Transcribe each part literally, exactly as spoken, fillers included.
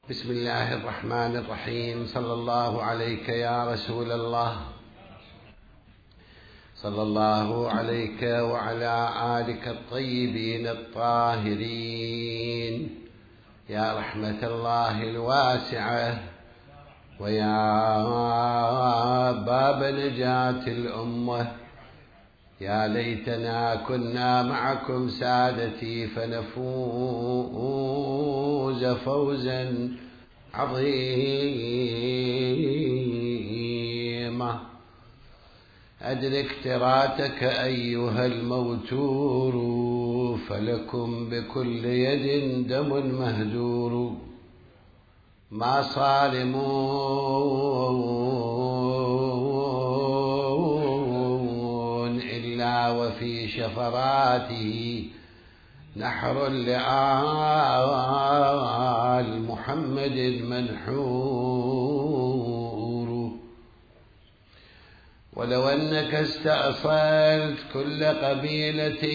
بسم الله الرحمن الرحيم. صلى الله عليك يا رسول الله، صلى الله عليك وعلى آلك الطيبين الطاهرين يا رحمة الله الواسعة ويا باب نجاة الأمة. يا ليتنا كنا معكم سادتي فنفوز فوزا عظيما. أدرك تراتك أيها الموتور، فلكم بكل يد دم مهدور. ما صارمون إلا وفي شفراته نحر لآل محمد منحور. ولو أنك استأصلت كل قبيلة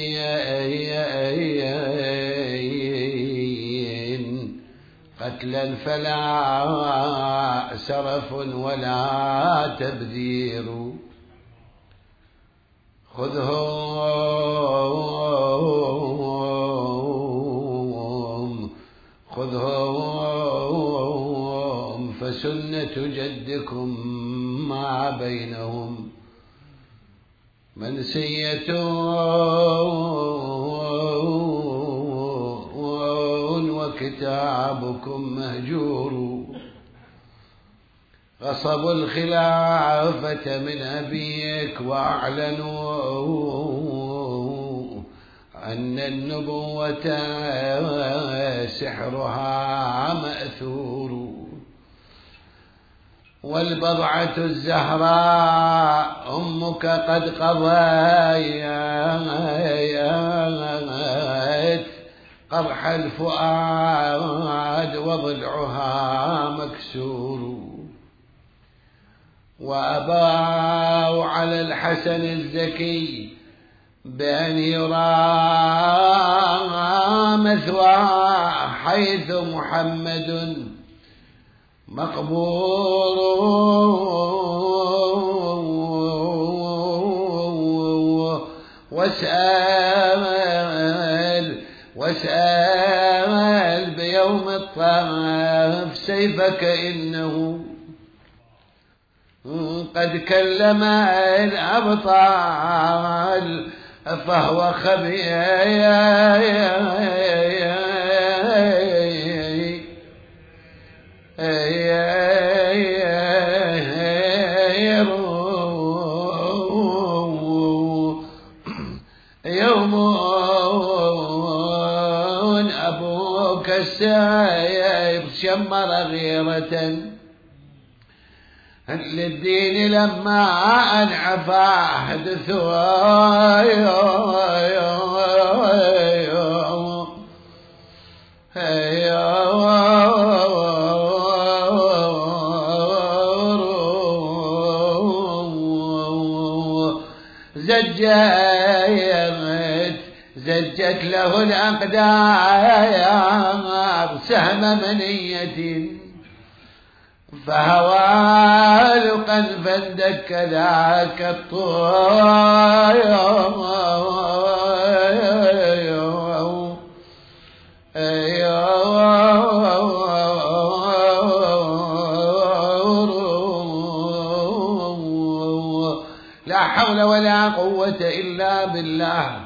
قتلا فلا سرف ولا تبذير. خذهم خذهم فسنة جدكم ما بينهم منسية وكتابكم مهجور. غصبوا الخلافة من أبيك وأعلنوا أن النبوة سحرها مأثور. والبضعة الزهراء أمك قد قضيت قرح الفؤاد وضلعها مكسور. وأباوا على الحسن الزكي بأن يرى مثواه حيث محمد مقبور. واسأل واسأل بيوم الطاف سيفك إنه قد كلم الأبطال فهو خبير. يوم أبوك السيف شمر غيرة للدين لما أنعفى حدثوا. زجت زجت له الأقدار سهم منية فهوى لقا فاندك ذاك الطير. لا حول ولا قوة إلا بالله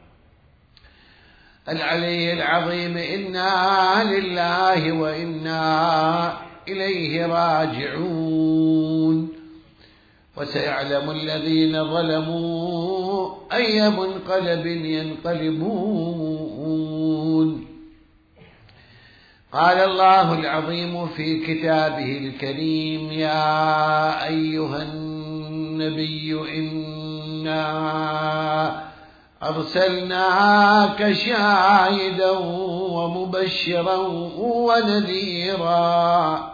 العلي العظيم. إنا لله وإنا إليه راجعون. وسيعلم الذين ظلموا أي منقلب ينقلبون. قال الله العظيم في كتابه الكريم: يا أيها النبي إنا أرسلناك شاهدا ومبشرا ونذيرا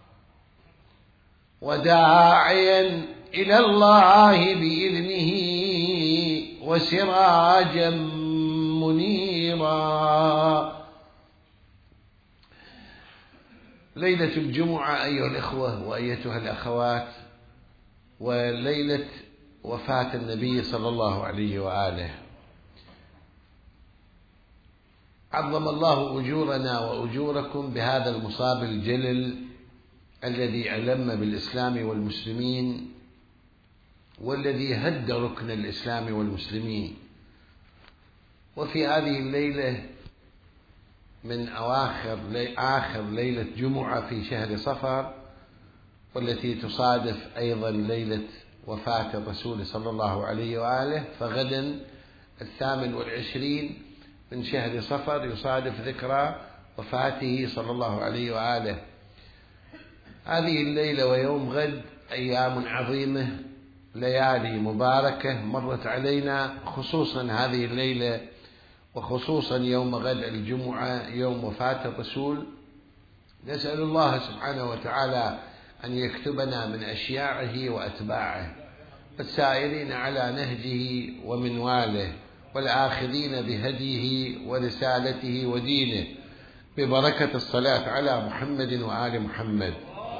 وداعيا إلى الله بإذنه وسراجا منيرا. ليلة الجمعة أيها الإخوة وأيتها الأخوات، وليلة وفاة النبي صلى الله عليه وآله، عظم الله أجورنا وأجوركم بهذا المصاب الجلل الذي ألم بالإسلام والمسلمين، والذي هد ركن الإسلام والمسلمين. وفي هذه الليلة من أواخر آخر ليلة جمعة في شهر صفر، والتي تصادف أيضا ليلة وفاة الرسول صلى الله عليه وآله، فغدا الثامن والعشرين من شهر صفر يصادف ذكرى وفاته صلى الله عليه وآله. هذه الليلة ويوم غد أيام عظيمة، ليالي مباركة مرت علينا، خصوصا هذه الليلة وخصوصا يوم غد الجمعة يوم وفاة الرسول. نسأل الله سبحانه وتعالى أن يكتبنا من أشياعه وأتباعه، والسائرين على نهجه ومنواله، والآخذين بهديه ورسالته ودينه، ببركة الصلاة على محمد وآل محمد.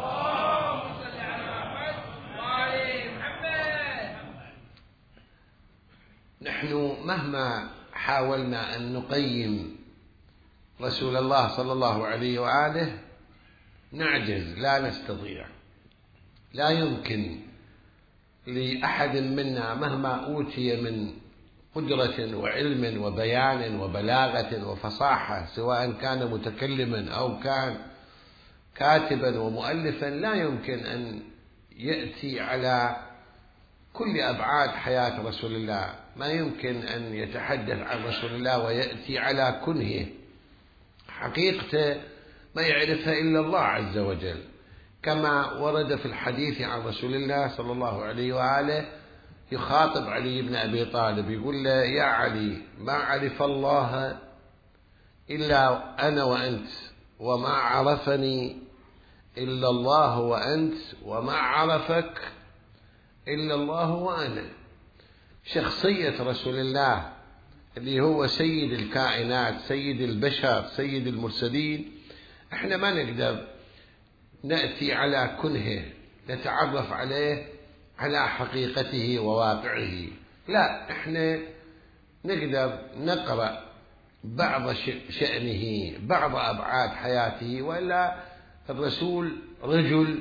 نحن مهما حاولنا أن نقيم رسول الله صلى الله عليه وآله نعجز، لا نستطيع. لا يمكن لأحد منا مهما أوتي من قدرة وعلم وبيان وبلاغة وفصاحة، سواء كان متكلما أو كان كاتبا ومؤلفا، لا يمكن أن يأتي على كل أبعاد حياة رسول الله. ما يمكن أن يتحدث عن رسول الله ويأتي على كنهه، حقيقته ما يعرفها إلا الله عز وجل. كما ورد في الحديث عن رسول الله صلى الله عليه وآله، يخاطب علي بن أبي طالب يقول له: يا علي، ما عرف الله إلا أنا وأنت، وما عرفني إلا الله وأنت، وما عرفك إلا الله وأنا. شخصية رسول الله اللي هو سيد الكائنات، سيد البشر، سيد المرسلين، احنا ما نقدر نأتي على كنهه نتعرف عليه على حقيقته وواقعه، لا، احنا نقدر نقرأ بعض شأنه، بعض أبعاد حياته، وإلا الرسول رجل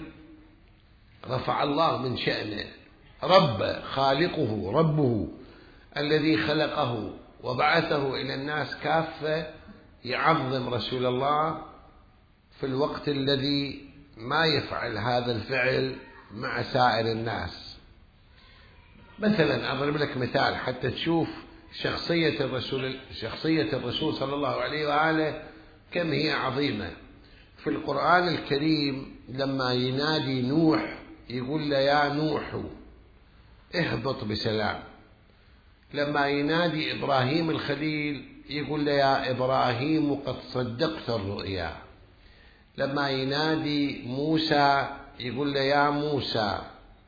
رفع الله من شأنه، رب خالقه ربه الذي خلقه وبعثه إلى الناس كافة، يعظم رسول الله في الوقت الذي ما يفعل هذا الفعل مع سائر الناس. مثلا أضرب لك مثال حتى تشوف شخصية الرسول شخصية الرسول صلى الله عليه وآله كم هي عظيمة. في القرآن الكريم لما ينادي نوح يقول له: يا نوح اهبط بسلام. لما ينادي إبراهيم الخليل يقول له: يا إبراهيم قد صدقت الرؤيا. لما ينادي موسى يقول له: يا موسى.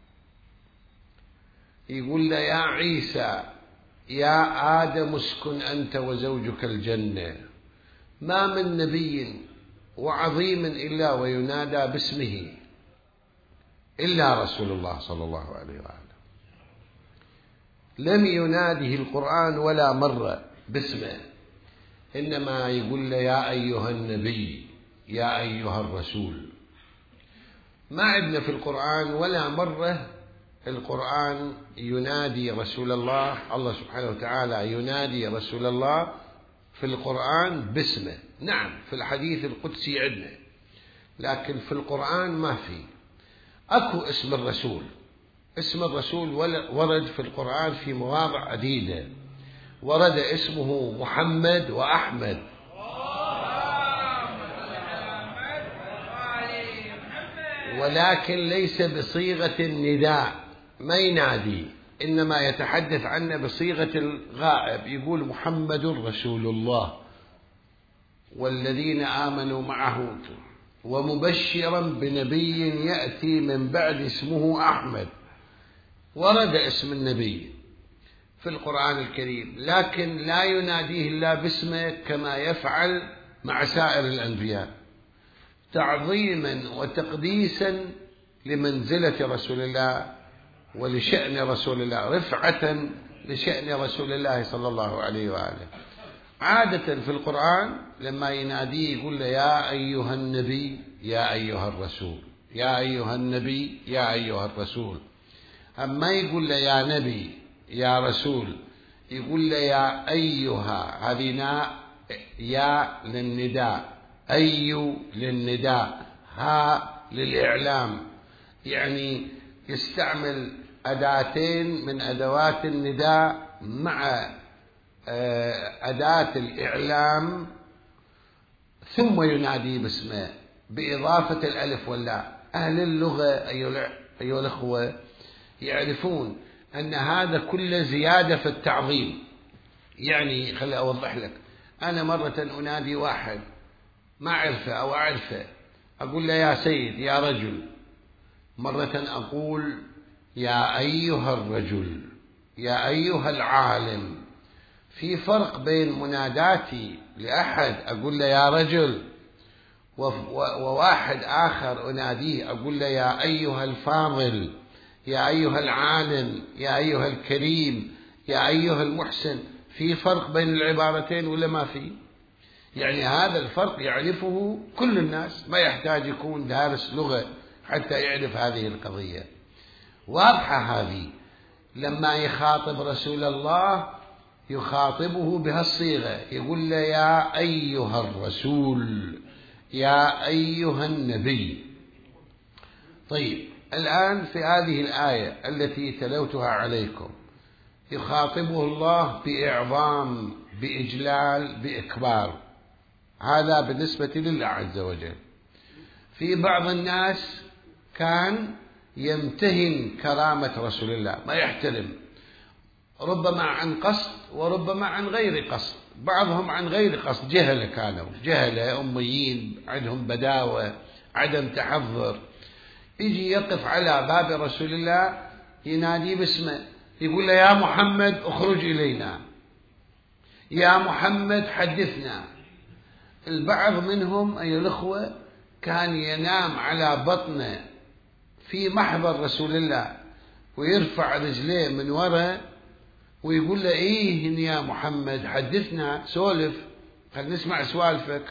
يقول له: يا عيسى، يا آدم اسكن أنت وزوجك الجنة. ما من نبي وعظيم إلا وينادى باسمه إلا رسول الله صلى الله عليه وآله. لم يناده القرآن ولا مرة باسمه، إنما يقول له: يا أيها النبي، يا أيها الرسول. ما عندنا في القرآن ولا مرة القرآن ينادي رسول الله، الله سبحانه وتعالى ينادي رسول الله في القرآن باسمه. نعم في الحديث القدسي عندنا، لكن في القرآن ما في. أكو اسم الرسول، اسم الرسول ورد في القرآن في مواضع عديدة، ورد اسمه محمد وأحمد، ولكن ليس بصيغة النداء، ما ينادي، إنما يتحدث عنه بصيغة الغائب، يقول: محمد رسول الله والذين آمنوا معه ومبشرا بنبي يأتي من بعد اسمه أحمد. ورد اسم النبي في القرآن الكريم، لكن لا يناديه إلا باسمه كما يفعل مع سائر الأنبياء. تعظيما وتقديسا لمنزلة رسول الله ولشأن رسول الله، رفعة لشأن رسول الله صلى الله عليه وآله. عادة في القرآن لما يناديه يقول له يا أيها النبي يا أيها الرسول، يا أيها النبي يا أيها الرسول. أما يقول له يا نبي يا رسول يقول له يا أيها، هذه ناء يا للنداء، أي للنداء، ها للإعلام، يعني يستعمل أداتين من أدوات النداء مع أداة الإعلام، ثم ينادي باسمه بإضافة الألف واللاء. أهل اللغة أيها الأخوة يعرفون أن هذا كله زيادة في التعظيم. يعني خلي أوضح لك، أنا مرة أنادي واحد ما أعرفه أو أعرفه أقول له يا سيد يا رجل، مرة أقول يا أيها الرجل يا أيها العالم. في فرق بين مناداتي لأحد أقول له يا رجل وواحد آخر أناديه أقول له يا أيها الفاضل يا أيها العالم يا أيها الكريم يا أيها المحسن. في فرق بين العبارتين ولا ما في؟ يعني هذا الفرق يعرفه كل الناس، ما يحتاج يكون دارس لغة حتى يعرف هذه القضية. واضحة هذه. لما يخاطب رسول الله يخاطبه بهالصيغة، يقول له يا أيها الرسول يا أيها النبي. طيب الآن في هذه الآية التي تلوتها عليكم يخاطبه الله بإعظام بإجلال بإكبار، هذا بالنسبة لله عز وجل. في بعض الناس كان يمتهن كرامة رسول الله، ما يحترم، ربما عن قصد وربما عن غير قصد. بعضهم عن غير قصد، جهلة كانوا، جهلة أميين عندهم بداوة عدم تحضر. يجي يقف على باب رسول الله ينادي باسمه، يقول له يا محمد اخرج إلينا، يا محمد حدثنا. البعض منهم أيها الأخوة كان ينام على بطنه في محضر رسول الله ويرفع رجليه من وراء ويقول له إيه يا محمد حدثنا، سولف، خلينا نسمع سوالفك.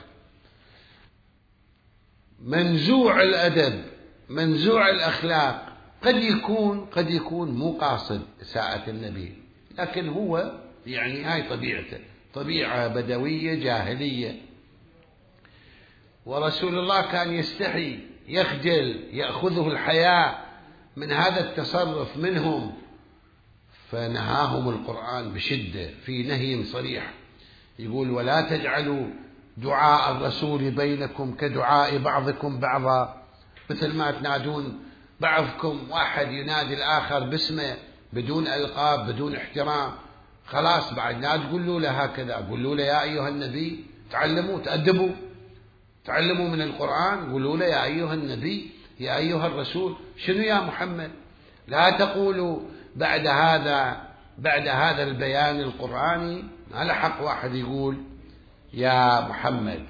منزوع الأدب منزوع الأخلاق. قد يكون قد يكون مو قاصد إساءة النبي، لكن هو يعني هاي طبيعته، طبيعة بدوية جاهلية. ورسول الله كان يستحي يخجل، يأخذه الحياء من هذا التصرف منهم، فنهاهم القرآن بشدة في نهي صريح، يقول ولا تجعلوا دعاء الرسول بينكم كدعاء بعضكم بعضا، مثل ما تنادون بعضكم، واحد ينادي الآخر باسمه بدون ألقاب بدون احترام. خلاص بعد لا تقولوا له هكذا، قولوا له يا أيها النبي، تعلموا تأدبوا، تعلموا من القرآن، قولوا له يا أيها النبي يا أيها الرسول. شنو يا محمد؟ لا تقولوا بعد هذا بعد هذا البيان القرآني ما لحق واحد يقول يا محمد.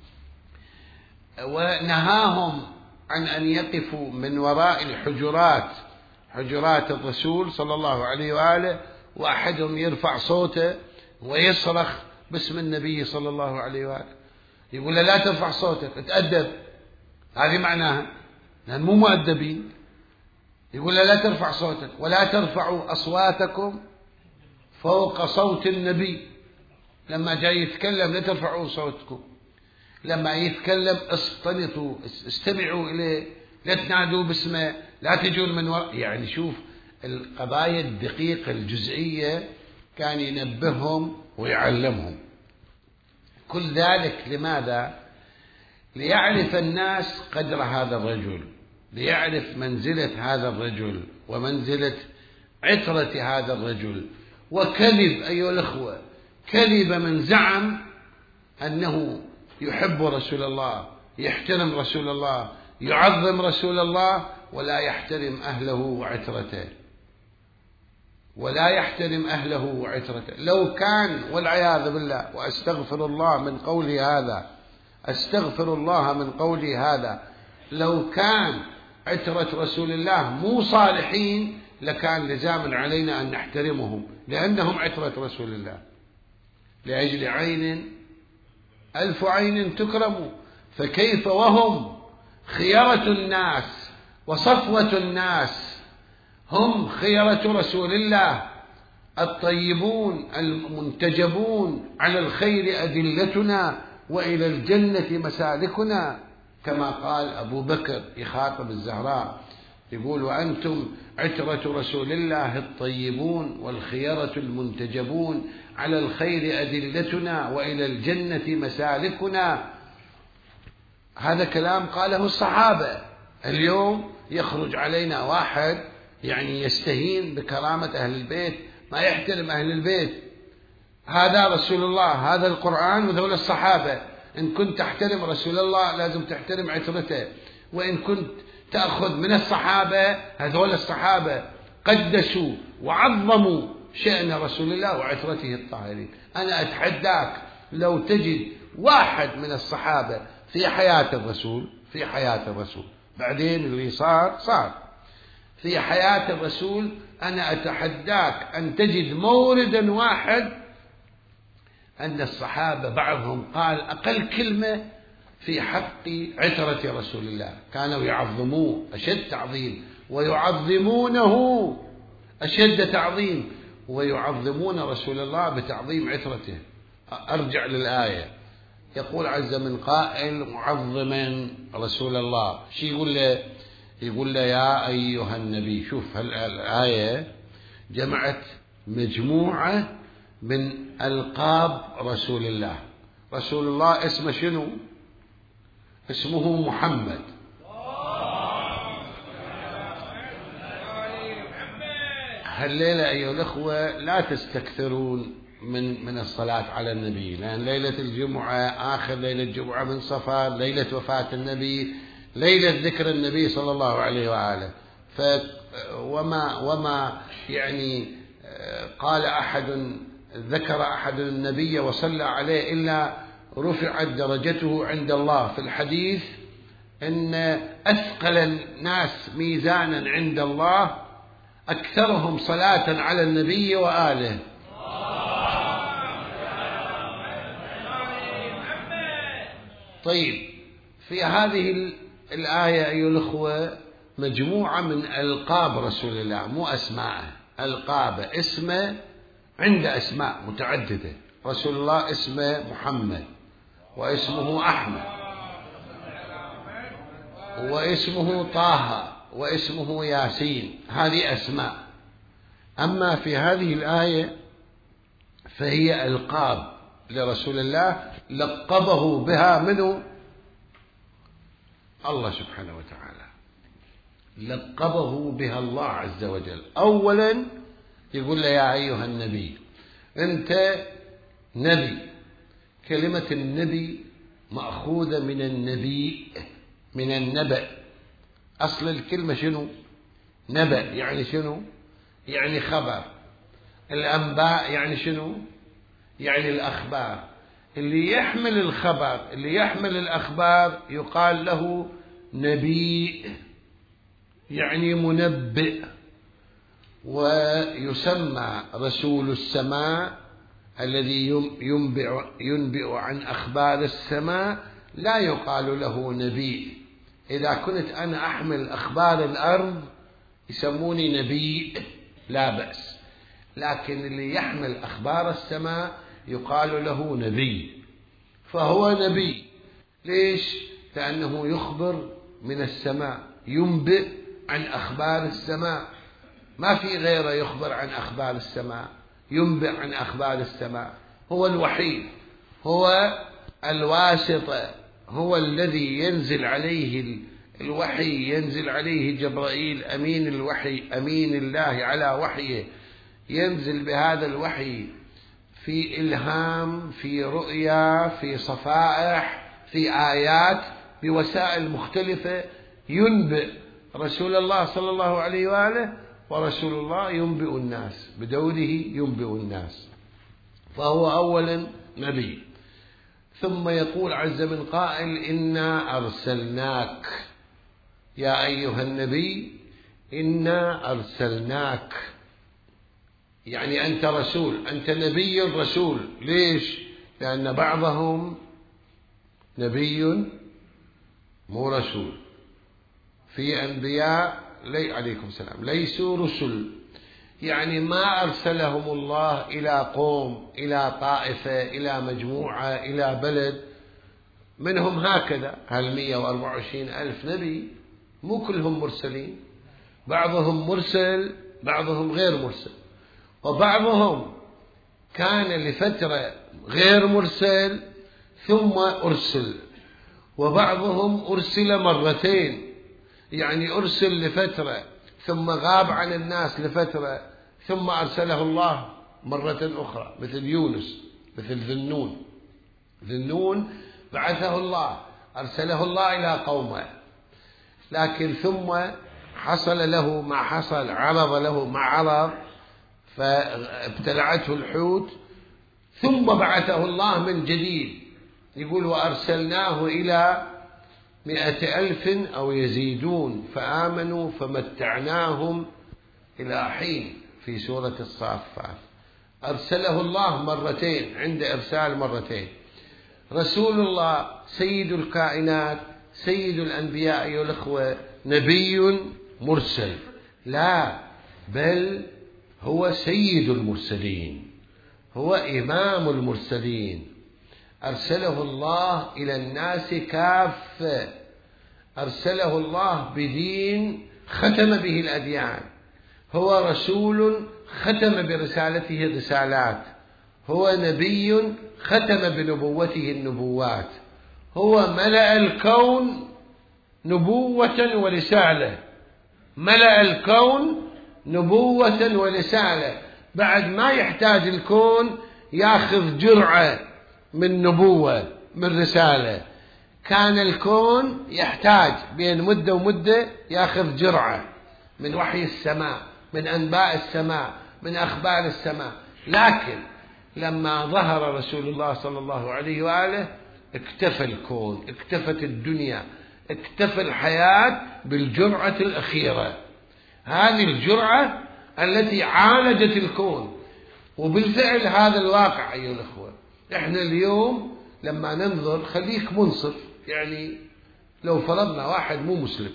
ونهاهم عن أن يقفوا من وراء الحجرات، حجرات الرسول صلى الله عليه وآله، وأحدهم يرفع صوته ويصرخ باسم النبي صلى الله عليه وآله، يقول له لا ترفع صوتك، اتأدب. هذه معناها لأن مو مؤدبين. يقول له لا ترفع صوتك، ولا ترفعوا أصواتكم فوق صوت النبي. لما جاي يتكلم لا ترفعوا صوتكم، لما يتكلم اصطنطوا استمعوا إليه، لا تنادوا باسمه، لا تجون من وراء. يعني شوف القضايا الدقيقة الجزئية كان ينبههم ويعلمهم. كل ذلك لماذا؟ ليعرف الناس قدر هذا الرجل، ليعرف منزلة هذا الرجل ومنزلة عترة هذا الرجل. وكذب أيها الأخوة، كذب من زعم أنه يحب رسول الله، يحترم رسول الله، يعظم رسول الله، ولا يحترم أهله وعترته، ولا يحترم أهله وعترته. لو كان والعياذ بالله، وأستغفر الله من قولي هذا، أستغفر الله من قولي هذا. لو كان عترة رسول الله مو صالحين لكان لزاما علينا أن نحترمهم، لأنهم عترة رسول الله. لأجل عين ألف عين تكرم، فكيف وهم خيرة الناس وصفوة الناس، هم خيرة رسول الله الطيبون المنتجبون، على الخير أدلتنا وإلى الجنة مسالكنا، كما قال أبو بكر يخاطب الزهراء يقول: وأنتم عترة رسول الله الطيبون والخيرة المنتجبون، على الخير أدلتنا وإلى الجنة مسالكنا. هذا كلام قاله الصحابة. اليوم يخرج علينا واحد يعني يستهين بكرامة أهل البيت، ما يحترم أهل البيت. هذا رسول الله، هذا القرآن، وذول الصحابة. إن كنت تحترم رسول الله لازم تحترم عترته، وإن كنت تأخذ من الصحابة، هذول الصحابة قدسوا وعظموا شأن رسول الله وعترته الطاهرين. أنا أتحداك لو تجد واحد من الصحابة في حياة الرسول في حياة الرسول بعدين اللي صار صار في حياة الرسول، أنا أتحداك أن تجد موردا واحد أن الصحابة بعضهم قال أقل كلمة في حق عترة رسول الله، كانوا يعظموه أشد تعظيم ويعظمونه أشد تعظيم، ويعظمون رسول الله بتعظيم عترته. أرجع للآية، يقول عز من قائل معظما رسول الله، شو يقول له؟ يقول له: يا أيها النبي. شوف الآية جمعت مجموعة من ألقاب رسول الله. رسول الله اسمه شنو؟ اسمه محمد. هالليلة أيها الأخوة لا تستكثرون من من الصلاة على النبي، لأن ليلة الجمعة آخر ليلة الجمعة من صفر، ليلة وفاة النبي، ليلة ذكر النبي صلى الله عليه وآله. ف وما وما يعني قال أحد ذكر أحد النبي وصلى عليه إلا رفعت درجته عند الله. في الحديث إن أثقل الناس ميزانا عند الله أكثرهم صلاة على النبي وآله. طيب، في هذه الآية أيها الأخوة مجموعة من ألقاب رسول الله، مو أسماء، ألقاب. اسمه عند أسماء متعددة. رسول الله اسمه محمد، واسمه أحمد، واسمه طه، واسمه ياسين. هذه أسماء. أما في هذه الآية فهي ألقاب لرسول الله لقبه بها منه الله سبحانه وتعالى، لقبه بها الله عز وجل. أولا يقول له: يا أيها النبي، أنت نبي. كلمة النبي مأخوذة من النبي، من النبأ. أصل الكلمة شنو؟ نبأ، يعني شنو؟ يعني خبر. الأنباء يعني شنو؟ يعني الأخبار. اللي يحمل الخبر، اللي يحمل الأخبار يقال له نبي، يعني منبئ. ويسمى رسول السماء الذي ينبئ, ينبئ عن أخبار السماء، لا يقال له نبي. إذا كنت أنا أحمل أخبار الأرض يسموني نبي، لا بأس، لكن اللي يحمل أخبار السماء يقال له نبي. فهو نبي. ليش؟ لأنه يخبر من السماء، ينبئ عن أخبار السماء. ما في غيره يخبر عن أخبار السماء، ينبئ عن أخبار السماء. هو الوحيد، هو الواسطة، هو الذي ينزل عليه الوحي، ينزل عليه جبرائيل أمين الوحي، أمين الله على وحيه، ينزل بهذا الوحي في إلهام، في رؤيا، في صفائح، في آيات، بوسائل مختلفة، ينبئ رسول الله صلى الله عليه وآله. ورسول الله ينبئ الناس، بدوره ينبئ الناس. فهو أولا نبي. ثم يقول عز من قائل إنا أرسلناك يا أيها النبي، إنا أرسلناك، يعني أنت رسول، أنت نبي رسول. ليش؟ لأن بعضهم نبي مو رسول، في أنبياء لي عليكم السلام ليسوا رسل، يعني ما أرسلهم الله إلى قوم، إلى طائفة، إلى مجموعة، إلى بلد. منهم هكذا هالمئة وأربعة وعشرين ألف نبي مو كلهم مرسلين، بعضهم مرسل بعضهم غير مرسل، وبعضهم كان لفترة غير مرسل ثم أرسل، وبعضهم أرسل مرتين، يعني أرسل لفترة ثم غاب عن الناس لفترة ثم أرسله الله مرة أخرى، مثل يونس، مثل ذنون. ذنون بعثه الله، أرسله الله إلى قومه، لكن ثم حصل له ما حصل، عرض له ما عرض، فابتلعته الحوت، ثم بعثه الله من جديد. يقول وأرسلناه إلى مئة ألف أو يزيدون فآمنوا فمتعناهم إلى حين، في سورة الصافات. أرسله الله مرتين، عند إرسال مرتين. رسول الله سيد الكائنات، سيد الأنبياء أيها الأخوة، نبي مرسل؟ لا، بل هو سيد المرسلين، هو إمام المرسلين. أرسله الله إلى الناس كافة، أرسله الله بدين ختم به الأديان، هو رسول ختم برسالته الرسالات، هو نبي ختم بنبوته النبوات، هو ملأ الكون نبوة ورسالة، ملأ الكون نبوة ورسالة، بعد ما يحتاج الكون ياخذ جرعة من نبوة من رسالة. كان الكون يحتاج بين مدة ومدة ياخذ جرعة من وحي السماء، من أنباء السماء، من أخبار السماء، لكن لما ظهر رسول الله صلى الله عليه وآله اكتفى الكون، اكتفت الدنيا، اكتفى الحياة بالجرعة الأخيرة، هذه الجرعة التي عالجت الكون. وبالفعل هذا الواقع أيها الأخوة. احنا اليوم لما ننظر، خليك منصف، يعني لو فرضنا واحد مو مسلم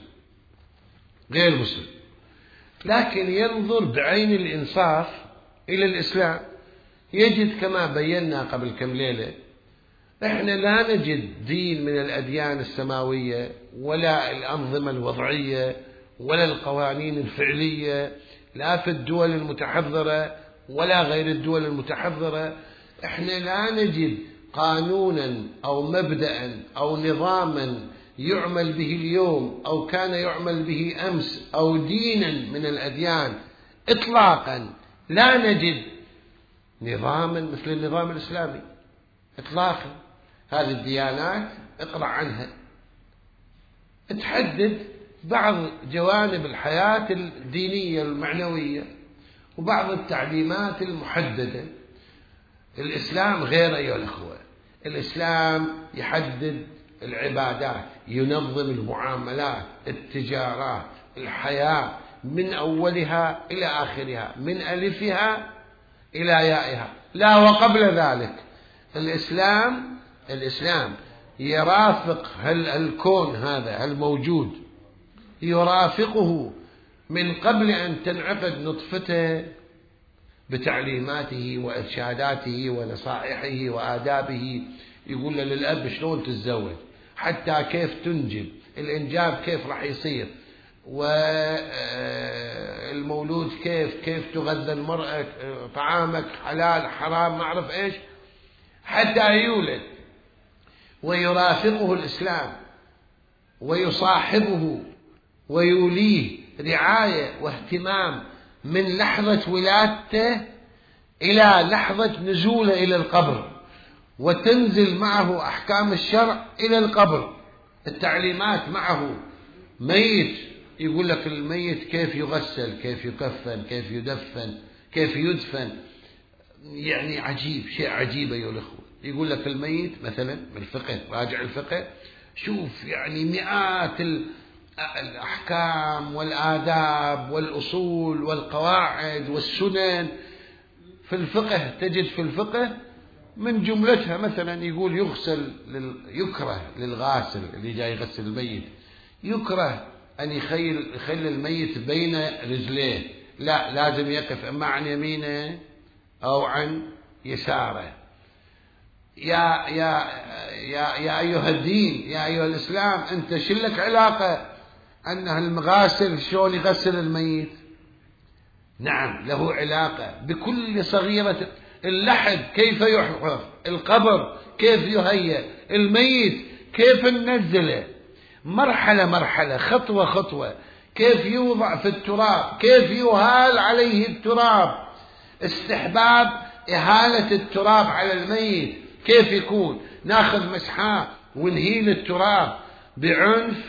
غير مسلم لكن ينظر بعين الإنصاف إلى الإسلام، يجد كما بينا قبل كم ليلة احنا لا نجد دين من الأديان السماوية ولا الأنظمة الوضعية ولا القوانين الفعلية، لا في الدول المتحضرة ولا غير الدول المتحضرة. احنا لا نجد قانونا أو مبدأ أو نظاما يعمل به اليوم أو كان يعمل به أمس أو دينا من الأديان إطلاقا. لا نجد نظاما مثل النظام الإسلامي إطلاقا. هذه الديانات اقرأ عنها، تحدد بعض جوانب الحياة الدينية المعنوية وبعض التعليمات المحددة. الإسلام غير أيها الأخوة، الإسلام يحدد العبادات، ينظم المعاملات، التجارات، الحياة من أولها إلى آخرها، من ألفها إلى يائها، لا وقبل ذلك. الإسلام الإسلام يرافق الكون هذا الموجود، يرافقه من قبل أن تنعقد نطفته بتعليماته وإرشاداته ونصائحه وآدابه. يقول له للأب شلون تتزوج، حتى كيف تنجب، الإنجاب كيف راح يصير، والمولود كيف كيف تغذى المرأة، طعامك حلال حرام ما أعرف إيش، حتى يولد. ويرافقه الإسلام ويصاحبه ويوليه رعاية واهتمام من لحظة ولادته إلى لحظة نزوله إلى القبر، وتنزل معه أحكام الشرع إلى القبر، التعليمات معه. ميت يقول لك الميت كيف يغسل، كيف يكفن، كيف يدفن، كيف يدفن. يعني عجيب، شيء عجيب أيها الأخوة. يقول لك الميت مثلا بالفقه، راجع الفقه، شوف يعني مئات الأحكام والآداب والأصول والقواعد والسنن في الفقه، تجد في الفقه من جملتها مثلا يقول يغسل يكره للغاسل اللي جاي يغسل الميت، يكره أن يخيل يخلي الميت بين رجليه، لا لازم يقف إما عن يمينه أو عن يساره. يا يا يا يا أيها الدين، يا أيها الإسلام، أنت شلك علاقة أنه المغاسل شلون يغسل الميت؟ نعم له علاقة بكل صغيرة. اللحد كيف يحفر، القبر كيف يهيأ، الميت كيف ننزله، مرحلة مرحلة، خطوة خطوة، كيف يوضع في التراب، كيف يهال عليه التراب، استحباب إهالة التراب على الميت كيف يكون، ناخذ مسحاه ونهيل التراب بعنف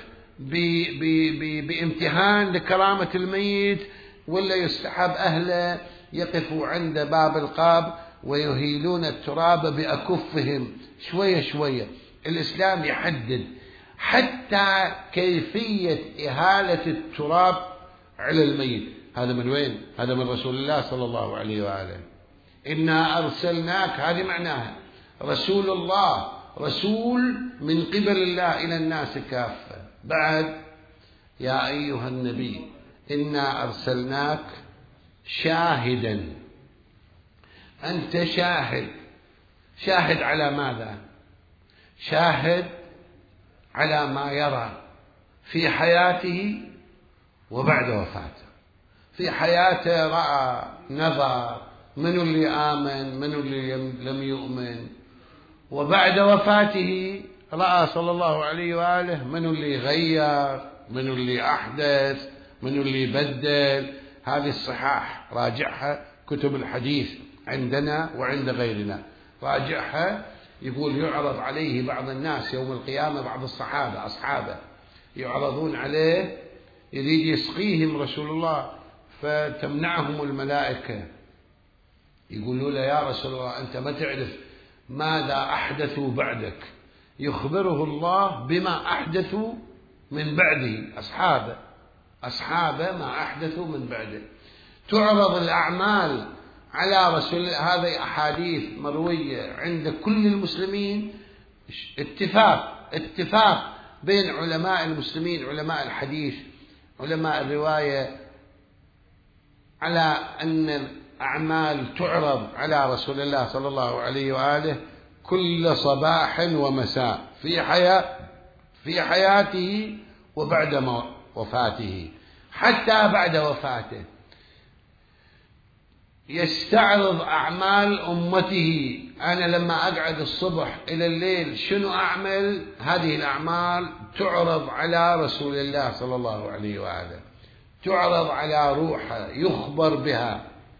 بامتهان لكرامة الميت، ولا يستحب أهله يقفوا عند باب القاب ويهيلون التراب بأكفهم شوية شوية. الإسلام يحدد حتى كيفية إهالة التراب على الميت. هذا من وين؟ هذا من رسول الله صلى الله عليه وآله. إنا أرسلناك، هذه معناها رسول الله، رسول من قبل الله إلى الناس كافة. بعد يا أيها النبي إنا أرسلناك شاهدا، أنت شاهد. شاهد على ماذا؟ شاهد على ما يرى في حياته وبعد وفاته. في حياته رأى، نظر، من اللي آمن من اللي لم يؤمن، وبعد وفاته رأى صلى الله عليه وآله من اللي غير، من اللي أحدث، من اللي بدل. هذه الصحاح راجعها كتب الحديث عندنا وعند غيرنا، راجعها. يقول يعرض عليه بعض الناس يوم القيامة، بعض الصحابة أصحابه يعرضون عليه، يريد يسقيهم رسول الله فتمنعهم الملائكة، يقولوا له يا رسول الله أنت ما تعرف ماذا أحدثوا بعدك، يخبره الله بما أحدثوا من بعده. أصحابه أصحابه ما أحدثوا من بعده. تعرض الأعمال على رسول الله. هذه أحاديث مروية عند كل المسلمين، اتفاق اتفاق بين علماء المسلمين، علماء الحديث، علماء الرواية، على أن الأعمال تعرض على رسول الله صلى الله عليه وآله كل صباح ومساء، في حياة في حياته وبعد وفاته. حتى بعد وفاته يستعرض أعمال أمته. أنا لما أقعد الصبح إلى الليل شنو أعمل؟ هذه الأعمال تعرض على رسول الله صلى الله عليه وآله، تعرض على روحه، يخبر بها.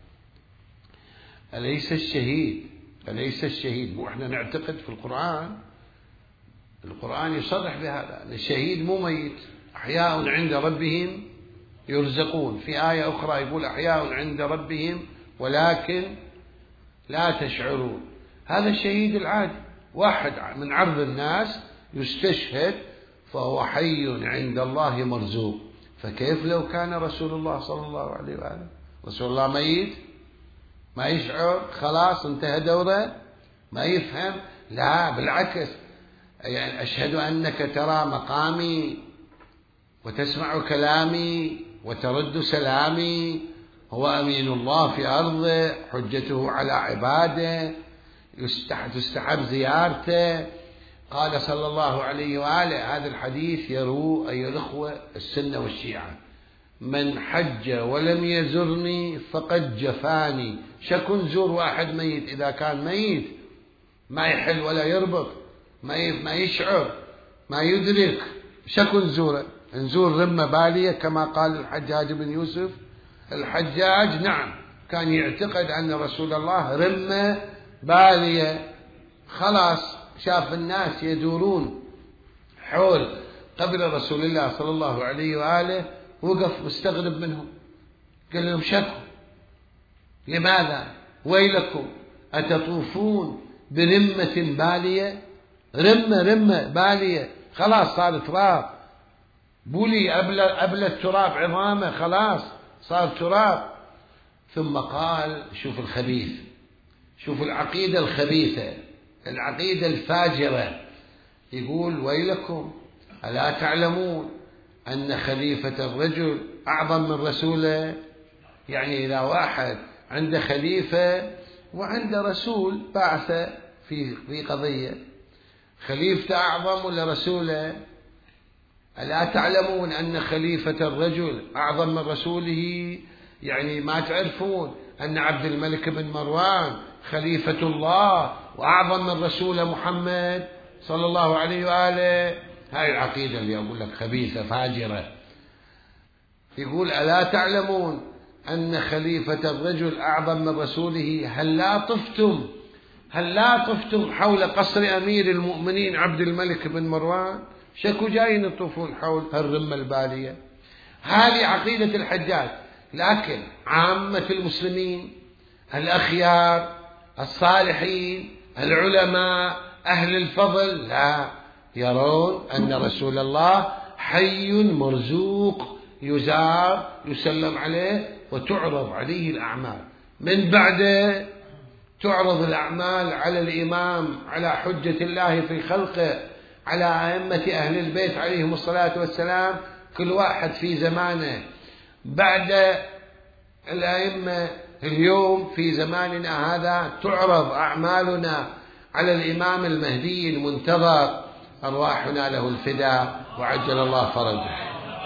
أليس الشهيد أليس الشهيد مو إحنا نعتقد في القرآن، القرآن يصرح بهذا، أن الشهيد مو ميت، أحياء عند ربهم يرزقون. في آية أخرى يقول أحياء عند ربهم ولكن لا تشعرون. هذا الشهيد العادي، واحد من عرض الناس يستشهد فهو حي عند الله مرزوق. فكيف لو كان رسول الله صلى الله عليه وآله؟ رسول الله ميت ما يشعر، خلاص انتهى دوره، ما يفهم؟ لا بالعكس، يعني أشهد أنك ترى مقامي وتسمع كلامي وترد سلامي، هو أمين الله في أرضه، حجته على عباده، تستحب زيارته. قال صلى الله عليه وآله، هذا الحديث يروى أيها الأخوة السنة والشيعة: من حج ولم يزرني فقد جفاني. شكون زور واحد ميت إذا كان ميت ما يحل ولا يربط، ما يشعر، ما يدرك، شكون زوره؟ نزور رمة بالية كما قال الحجاج بن يوسف. الحجاج نعم كان يعتقد أن رسول الله رمة بالية، خلاص شاف الناس يدورون حول قبر رسول الله صلى الله عليه وآله، وقف مستغرب منهم، قال لهم شكوا لماذا؟ ويلكم أتطوفون برمة بالية، رمة رمة بالية خلاص صار تراب، بولي قبل قبل التراب عظامه خلاص صار تراب. ثم قال شوف الخبيث، شوف العقيدة الخبيثة، العقيدة الفاجرة، يقول ويلكم ألا تعلمون أن خليفة الرجل أعظم من رسوله؟ يعني إذا واحد عنده خليفة وعنده رسول بعثه في في قضية، خليفته أعظم ولا رسوله؟ ألا تعلمون أن خليفة الرجل أعظم من رسوله؟ يعني ما تعرفون أن عبد الملك بن مروان خليفة الله وأعظم من رسول محمد صلى الله عليه وآله؟ هاي العقيدة اللي أقول لك خبيثة فاجرة. يقول ألا تعلمون أن خليفة الرجل أعظم من رسوله؟ هل لا طفتم هل لا طفتم حول قصر أمير المؤمنين عبد الملك بن مروان؟ شكو جايين يطوفون حول هالرمة البالية؟ هذه عقيدة الحجاج. لكن عامة المسلمين الأخيار الصالحين العلماء أهل الفضل لا، يرون أن رسول الله حي مرزوق يزار يسلم عليه وتعرض عليه الأعمال، من بعده تعرض الأعمال على الإمام على حجة الله في خلقه، على أئمة أهل البيت عليهم الصلاة والسلام، كل واحد في زمانه. بعد الأئمة اليوم في زماننا هذا تعرض أعمالنا على الإمام المهدي المنتظر، أرواحنا له الفداء وعجل الله فرجه.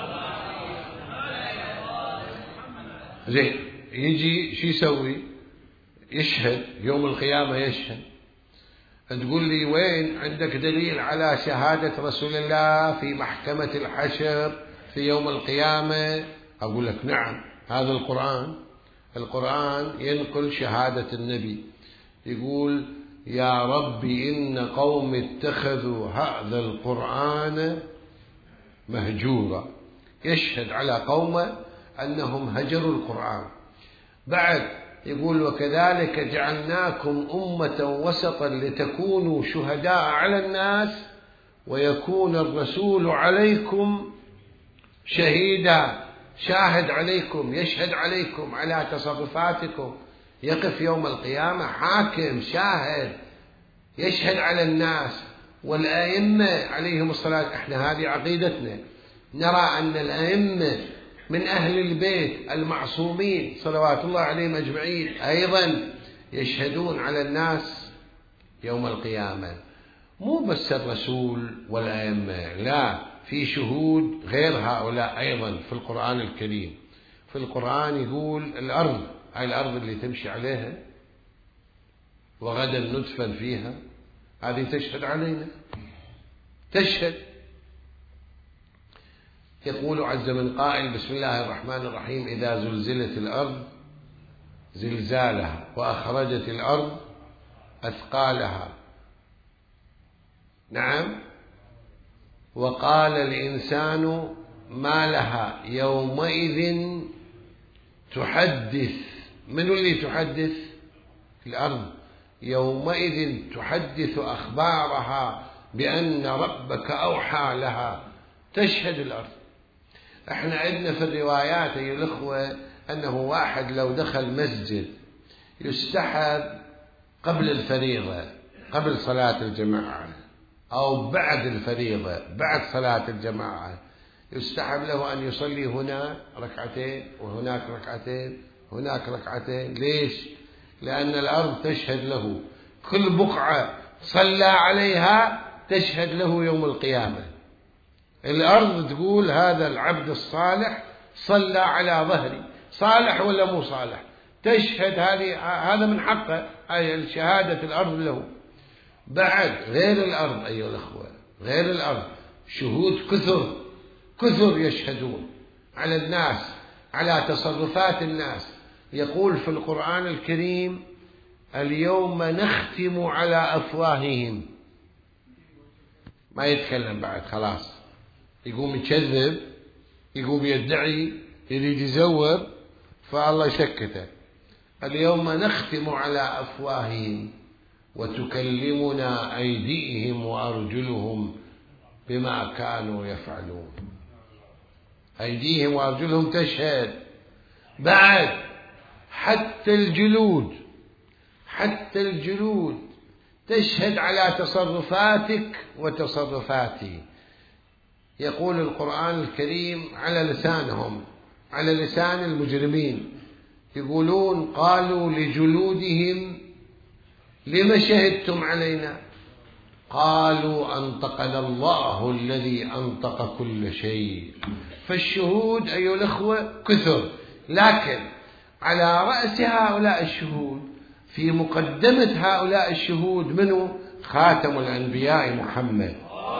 زين، يجي شو يسوي؟ يشهد يوم القيامة، يشهد. تقول لي وين عندك دليل على شهادة رسول الله في محكمة الحشر في يوم القيامة؟ أقول لك نعم، هذا القرآن القرآن ينقل شهادة النبي، يقول يا رب إن قوم اتخذوا هذا القرآن مهجورا، يشهد على قومه أنهم هجروا القرآن. بعد يقول وكذلك جعلناكم أمة وسطا لتكونوا شهداء على الناس ويكون الرسول عليكم شهيدا، شاهد عليكم، يشهد عليكم على تصرفاتكم، يقف يوم القيامة حاكم شاهد يشهد على الناس. والأئمة عليهم الصلاة، احنا هذه عقيدتنا، نرى أن الأئمة من أهل البيت المعصومين صلوات الله عليهم أجمعين أيضا يشهدون على الناس يوم القيامة، مو بس الرسول والأئمة، لا، في شهود غير هؤلاء أيضا في القرآن الكريم. في القرآن يقول الأرض، هاي الأرض اللي تمشي عليها وغدا ندفن فيها، هذه تشهد علينا، تشهد. يقول عز من قائل بسم الله الرحمن الرحيم إذا زلزلت الأرض زلزالها وأخرجت الأرض أثقالها، نعم، وقال الإنسان ما لها يومئذ تحدث. من اللي تحدث؟ الأرض يومئذ تحدث أخبارها بأن ربك أوحى لها، تشهد الأرض. احنا عندنا في الروايات أيها الأخوة أنه واحد لو دخل مسجد يستحب قبل الفريضة، قبل صلاة الجماعة، أو بعد الفريضة بعد صلاة الجماعة، يستحب له أن يصلي هنا ركعتين وهناك ركعتين هناك ركعتين. ليش؟ لأن الأرض تشهد له، كل بقعة صلى عليها تشهد له يوم القيامة. الأرض تقول هذا العبد الصالح صلى على ظهري، صالح ولا مو صالح، تشهد، هذه هذا من حقه، هذه شهادة الأرض له. بعد غير الأرض أيها الأخوة، غير الأرض شهود كثر كثر يشهدون على الناس، على تصرفات الناس. يقول في القرآن الكريم اليوم نختم على أفواههم، ما يتكلم بعد خلاص، يقوم يكذب، يقوم يدعي، يريد يزور، فالله يسكته. اليوم نختم على أفواههم وتكلمنا أيديهم وأرجلهم بما كانوا يفعلون. أيديهم وأرجلهم تشهد، بعد حتى الجلود، حتى الجلود تشهد على تصرفاتك وتصرفاتي. يقول القرآن الكريم على لسانهم، على لسان المجرمين، يقولون قالوا لجلودهم لم شهدتم علينا؟ قالوا أنطقنا الله الذي أنطق كل شيء. فالشهود أيها الأخوة كثر، لكن على رأس هؤلاء الشهود، في مقدمة هؤلاء الشهود، منه؟ خاتم الأنبياء محمد.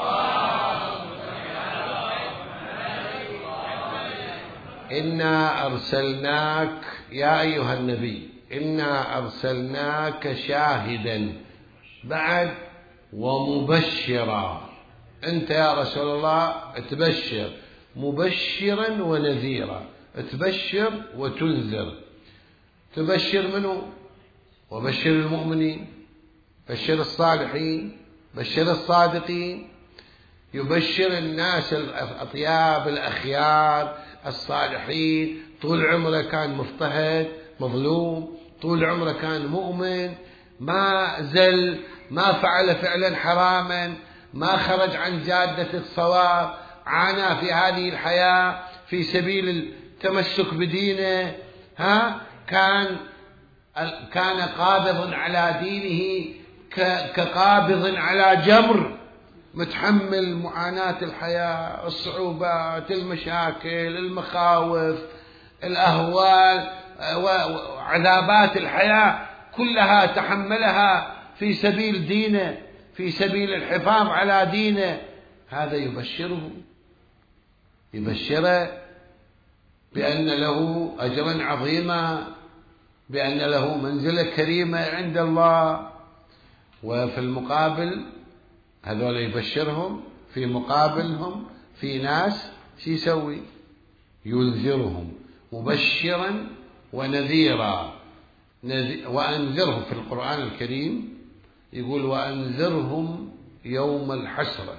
إنا أرسلناك يا أيها النبي، إنا أرسلناك شاهدا بعد ومبشرا. أنت يا رسول الله تبشر، مبشرا ونذيرا، تبشر وتنذر. تبشر منه؟ وبشر المؤمنين، بشر الصالحين، بشر الصادقين. يبشر الناس الأطياب الأخيار الصالحين، طول عمره كان مضطهد مظلوم، طول عمره كان مؤمن، ما زل، ما فعل فعلا حراما، ما خرج عن جادة الصواب، عانى في هذه الحياة في سبيل التمسك بدينه، ها كان كان قابض على دينه كقابض على جمر، متحمل معاناة الحياة، الصعوبات، المشاكل، المخاوف، الأهوال وعذابات الحياة كلها تحملها في سبيل دينه، في سبيل الحفاظ على دينه. هذا يبشره، يبشره بأن له أجرا عظيما، بأن له منزلة كريمة عند الله. وفي المقابل هذول يبشرهم، في مقابلهم في ناس شو يسوي؟ ينذرهم مبشرا ونذيرا. وأنذرهم في القرآن الكريم يقول وأنذرهم يوم الحسرة،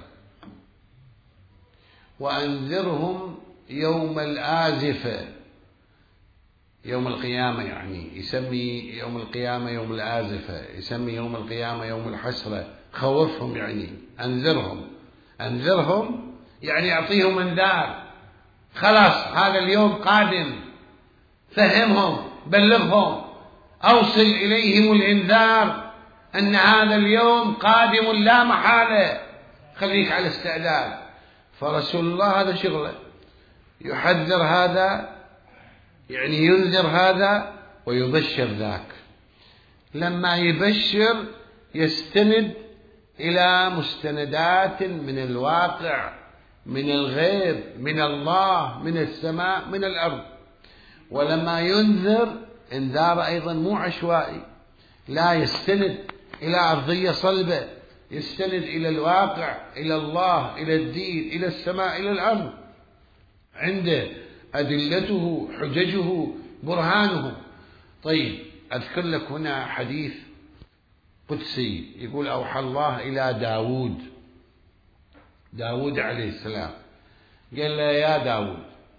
وأنذرهم يوم الآزفة، يوم القيامة، يعني يسمي يوم القيامة يوم الآزفة، يسمي يوم القيامة يوم الحسرة. خوفهم، يعني أنذرهم، أنذرهم يعني أعطيهم انذار، خلاص هذا اليوم قادم، فهمهم، بلغهم، أوصل إليهم الإنذار أن هذا اليوم قادم لا محالة، خليك على استعداد. فرسول الله هذا شغله، يحذر هذا، يعني ينذر هذا ويبشر ذاك. لما يبشر يستند إلى مستندات من الواقع، من الغيب، من الله، من السماء، من الأرض. ولما ينذر انذار أيضا مو عشوائي، لا، يستند إلى أرضية صلبة، يستند إلى الواقع، إلى الله، إلى الدين، إلى السماء، إلى الأرض، عنده أدلته، حججه، برهانه. طيب أذكر لك هنا حديث قدسي يقول أوحى الله إلى داود، داود عليه السلام، قال له يا داود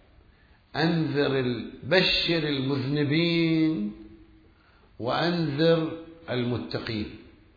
أنذر بشر المذنبين وأنذر المتقين.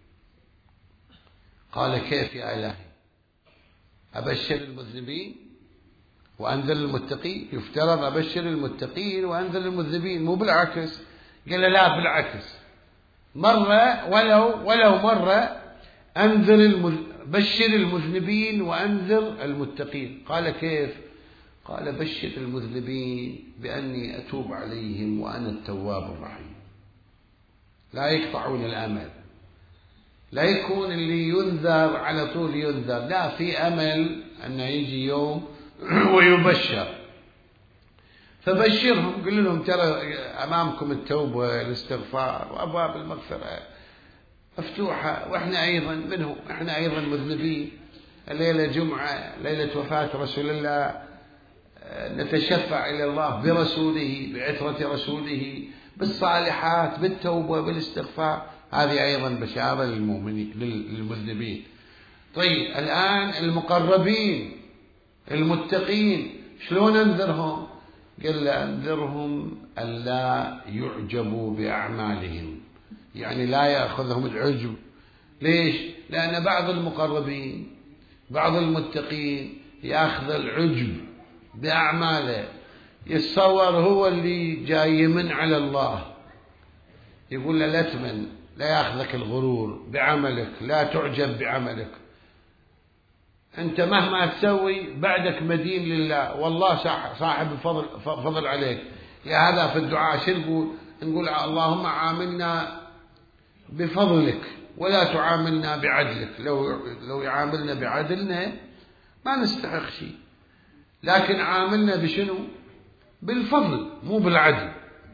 قال كيف يا إلهي أبشر المذنبين وأنذر المتقين؟ يفترض أبشر المتقين وأنذر المذنبين، مو بالعكس. قال لا بالعكس، مرة ولو ولو مرة أنذر المذ... بشر المذنبين وأنذر المتقين. قال كيف؟ قال بشر المذنبين بأني أتوب عليهم وأنا التواب الرحيم. لا يقطعون الأمل، لا يكون اللي ينذر على طول ينذر، لا، في أمل أن يجي يوم ويبشر. فبشرهم، قل لهم ترى أمامكم التوبة والاستغفار وأبواب المغفرة مفتوحة، وإحنا أيضا منهم، إحنا أيضا مذنبين. الليلة جمعة، ليلة وفاة رسول الله، نتشفع إلى الله برسوله، بعترة رسوله، بالصالحات، بالتوبة، بالاستغفار. هذه أيضا بشارة للمؤمنين للمذنبين. طيب الآن المقربين المتقين شلون أنذرهم؟ قال أنذرهم ألا يعجبوا بأعمالهم، يعني لا يأخذهم العجب. ليش؟ لأن بعض المقربين بعض المتقين يأخذ العجب بأعماله، يتصور هو اللي جاي من على الله، يقول له لا تمن، لا يأخذك الغرور بعملك، لا تعجب بعملك، أنت مهما تسوي بعدك مدين لله، والله صاحب فضل, فضل عليك. يا هذا في الدعاء شو نقول؟ نقول اللهم عاملنا بفضلك ولا تعاملنا بعدلك. لو لو يعاملنا بعدلنا ما نستحق شيء، لكن عاملنا بشنو؟ بالفضل مو بالعدل.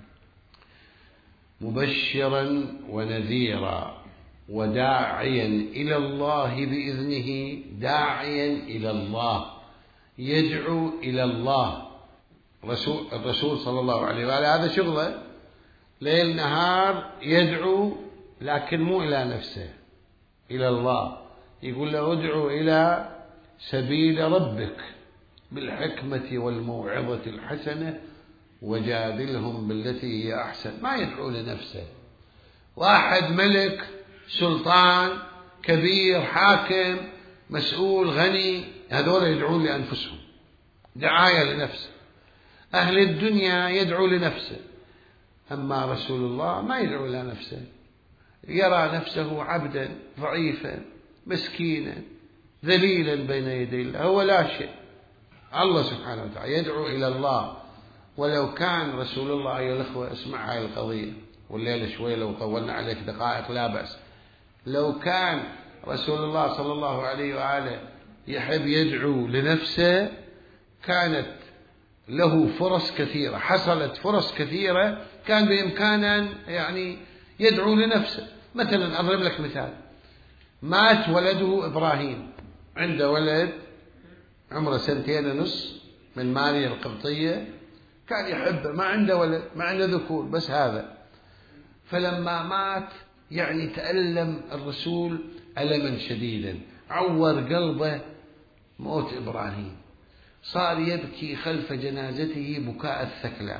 مبشرا ونذيرا وداعيا إلى الله بإذنه، داعيا إلى الله، يدعو إلى الله. رسول الرسول صلى الله عليه وآله هذا شغله، ليل نهار يدعو، لكن مو إلى نفسه، إلى الله. يقول له ادعو إلى سبيل ربك بالحكمة والموعظة الحسنة وجادلهم بالتي هي أحسن. ما يدعو لنفسه. واحد ملك سلطان كبير حاكم مسؤول غني، هذول يدعون لأنفسهم، دعاية لنفسه. أهل الدنيا يدعو لنفسه، أما رسول الله ما يدعو لنفسه، يرى نفسه عبدا ضعيفا مسكينا ذليلا بين يدي الله، هو لا شيء. الله سبحانه وتعالى يدعو إلى الله. ولو كان رسول الله أيها الأخوة، اسمع هاي القضية، والليلة شوي لو طولنا عليك دقائق لا بأس. لو كان رسول الله صلى الله عليه وآله يحب يدعو لنفسه، كانت له فرص كثيرة، حصلت فرص كثيرة كان بإمكانه يعني يدعو لنفسه. مثلا أضرب لك مثال، مات ولده إبراهيم، عنده ولد عمره سنتين ونص من ماريا القبطية، كان يحبه، ما عنده ولد، ما عنده ذكور، بس هذا. فلما مات يعني تألم الرسول ألما شديدا، عور قلبه موت إبراهيم، صار يبكي خلف جنازته بكاء الثكلى.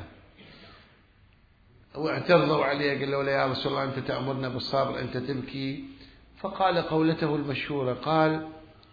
واعترضوا عليه، قالوا له يا رسول الله أنت تأمرنا بالصبر، أنت تبكي. فقال قولته المشهورة، قال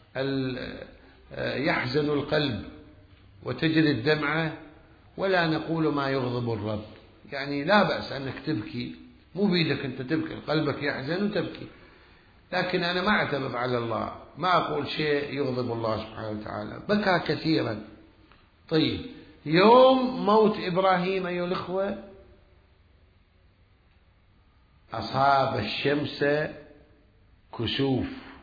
يحزن القلب وتجري الدمعة ولا نقول ما يغضب الرب. يعني لا بأس أنك تبكي، مو بيدك أنت تبكي، قلبك يحزن وتبكي، لكن أنا ما أعتمد على الله، ما أقول شيء يغضب الله سبحانه وتعالى. بكى كثيرا. طيب يوم موت إبراهيم أيها الأخوة، أصاب الشمس كسوف،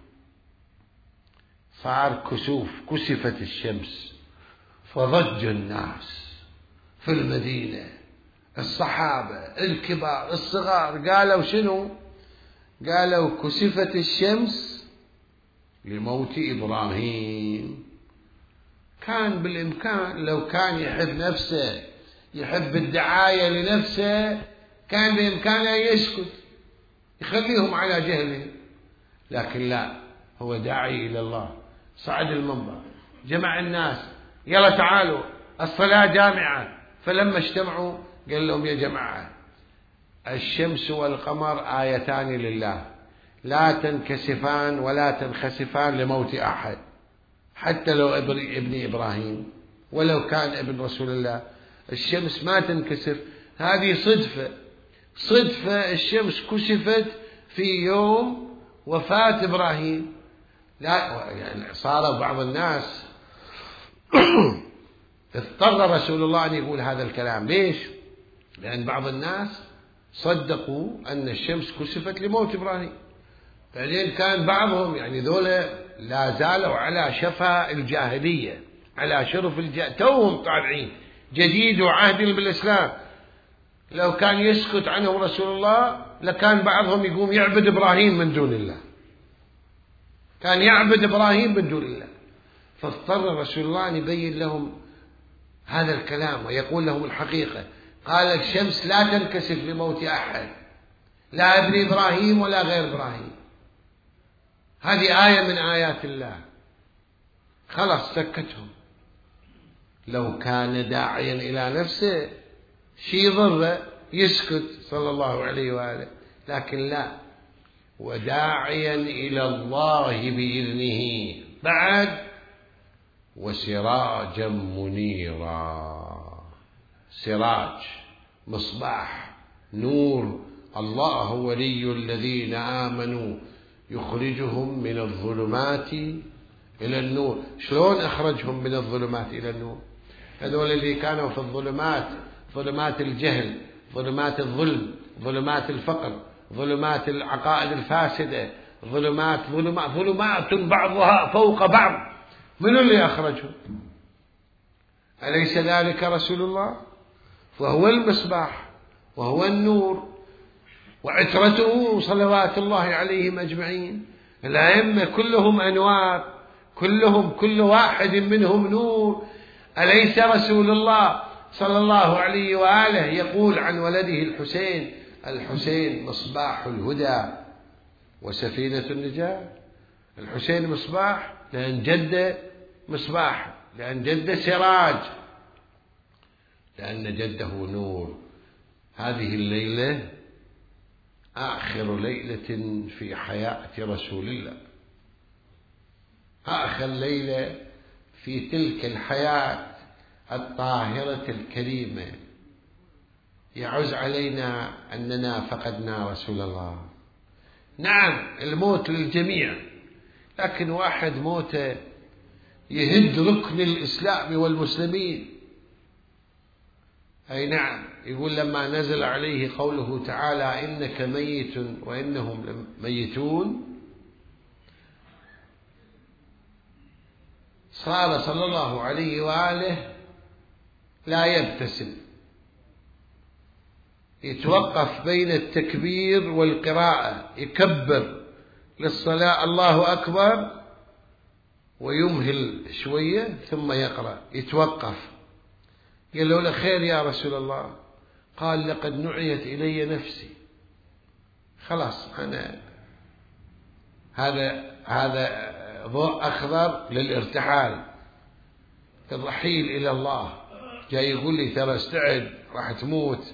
صار كسوف، كسفت الشمس، فضج الناس في المدينة، الصحابة الكبار الصغار، قالوا شنو؟ قالوا كسفت الشمس لموت إبراهيم. كان بالإمكان لو كان يحب نفسه، يحب الدعاية لنفسه، كان بإمكانه يسكت يخليهم على جهلهم، لكن لا، هو داعي إلى الله. صعد المنبر، جمع الناس، يلا تعالوا الصلاة جامعة. فلما اجتمعوا قال لهم يا جماعة، الشمس والقمر آيتان لله، لا تنكسفان ولا تنخسفان لموت أحد، حتى لو ابن إبراهيم ولو كان ابن رسول الله، الشمس ما تنكسف. هذه صدفة، صدفة الشمس كسفت في يوم وفاة إبراهيم. لا يعني صار بعض الناس اضطر رسول الله أن يقول هذا الكلام. ليش؟ لأن بعض الناس صدقوا أن الشمس كسفت لموت إبراهيم، بعدين كان بعضهم يعني ذولا لا زالوا على شفا الجاهلية، على شرف الجاهلية، توهم طالعين جديد وعهد بالإسلام. لو كان يسكت عنهم رسول الله لكان بعضهم يقوم يعبد إبراهيم من دون الله، كان يعبد إبراهيم من دون الله. فاضطر رسول الله أن يبين لهم هذا الكلام ويقول لهم الحقيقة. قال الشمس لا تنكسف لموت أحد، لا ابن إبراهيم ولا غير إبراهيم. هذه آية من آيات الله، خلاص سكتهم. لو كان داعيا إلى نفسه شي ضره يسكت صلى الله عليه وآله، لكن لا، وداعيا إلى الله بإذنه بعد وسراجا منيرا. سراج، مصباح، نور. الله ولي الذين آمنوا يخرجهم من الظلمات إلى النور. شلون أخرجهم من الظلمات إلى النور؟ هذول اللي كانوا في الظلمات، ظلمات الجهل، ظلمات الظلم، ظلمات الفقر، ظلمات العقائد الفاسدة، ظلمات ظلمات ظلمات بعضها فوق بعض. من اللي أخرجهم؟ أليس ذلك رسول الله؟ وهو المصباح وهو النور وعترته صلوات الله عليهم أجمعين. الأئمة كلهم أنوار، كلهم كل واحد منهم نور. أليس رسول الله صلى الله عليه وآله يقول عن ولده الحسين: الحسين مصباح الهدى وسفينة النجاة. الحسين مصباح لأن جده مصباح، لأن جده سراج، لأن جده نور. هذه الليلة آخر ليلة في حياة رسول الله، آخر ليلة في تلك الحياة الطاهرة الكريمة. يعز علينا أننا فقدنا رسول الله. نعم الموت للجميع، لكن واحد موته يهد ركن الإسلام والمسلمين. أي نعم، يقول لما نزل عليه قوله تعالى: إنك ميت وإنهم ميتون، صار صلى الله عليه وآله لا يبتسم، يتوقف بين التكبير والقراءة، يكبر للصلاة الله أكبر ويمهل شوية ثم يقرأ، يتوقف. قال له: خير يا رسول الله؟ قال: لقد نعيت إلي نفسي، خلاص أنا هذا هذا ضوء أخضر للارتحال، الرحيل إلى الله. جاي يقول لي: ترى استعد راح تموت.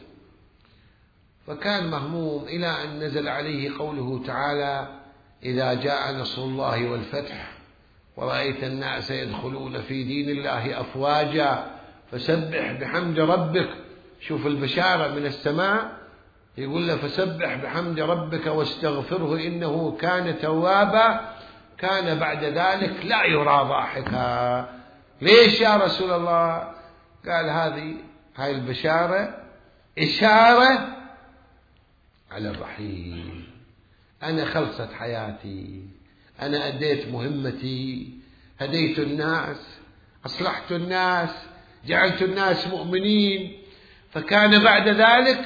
فكان مهموم إلى أن نزل عليه قوله تعالى: إذا جاء نصر الله والفتح ورأيت الناس يدخلون في دين الله أفواجا فسبح بحمد ربك. شوف البشارة من السماء، يقول له: فسبح بحمد ربك واستغفره إنه كان توابا. كان بعد ذلك لا يرى ضاحكا. ليش يا رسول الله؟ قال: هذه هاي البشارة إشارة على الرحيل. أنا خلصت حياتي، أنا أديت مهمتي، هديت الناس، أصلحت الناس، جعلت الناس مؤمنين. فكان بعد ذلك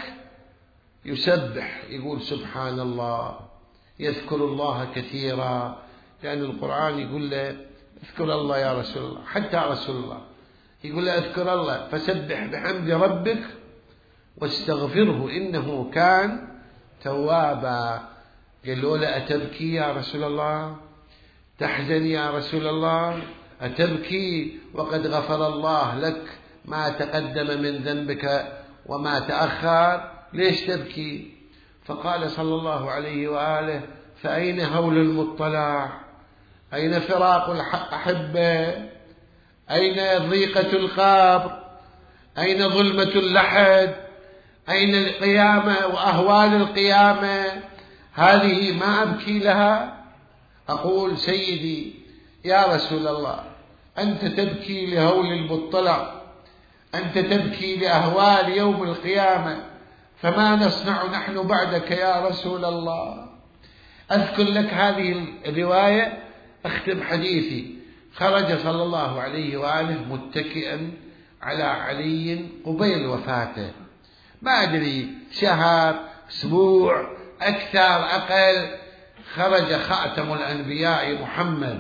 يسبح، يقول: سبحان الله، يذكر الله كثيرا، لأن القرآن يقول له: اذكر الله يا رسول الله. حتى رسول الله يقول له: اذكر الله، فسبح بحمد ربك واستغفره إنه كان توابا. قال له: أتبكي يا رسول الله؟ تحزن يا رسول الله؟ أتبكي وقد غفر الله لك ما تقدم من ذنبك وما تأخر؟ ليش تبكي؟ فقال صلى الله عليه وآله: فأين هول المطلع؟ أين فراق الأحبة؟ أين ضيقة القبر؟ أين ظلمة اللحد؟ أين القيامة وأهوال القيامة؟ هذه ما أبكي لها؟ أقول: سيدي يا رسول الله، أنت تبكي لهول المطلع، أنت تبكي لأهوال يوم القيامة، فما نصنع نحن بعدك يا رسول الله؟ أذكر لك هذه الرواية، أختم حديثي. خرج صلى الله عليه وآله متكئا على علي قبيل وفاته، ما أدري شهر، أسبوع، أكثر، أقل. خرج خاتم الأنبياء محمد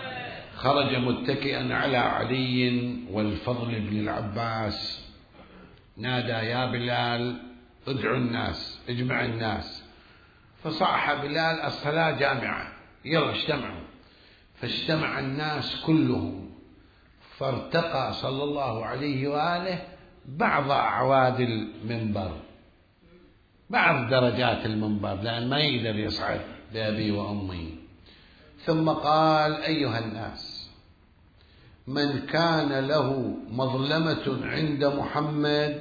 خرج متكئا على علي والفضل بن العباس نادى يا بلال ادعو الناس، اجمع الناس. فصاح بلال الصلاة جامعة، يلا اجتمعوا. فاجتمع الناس كلهم، فارتقى صلى الله عليه وآله بعض أعواد المنبر، بعض درجات المنبر، لأن ما يقدر يصعد بأبي وأمي. ثم قال أيها الناس، من كان له مظلمة عند محمد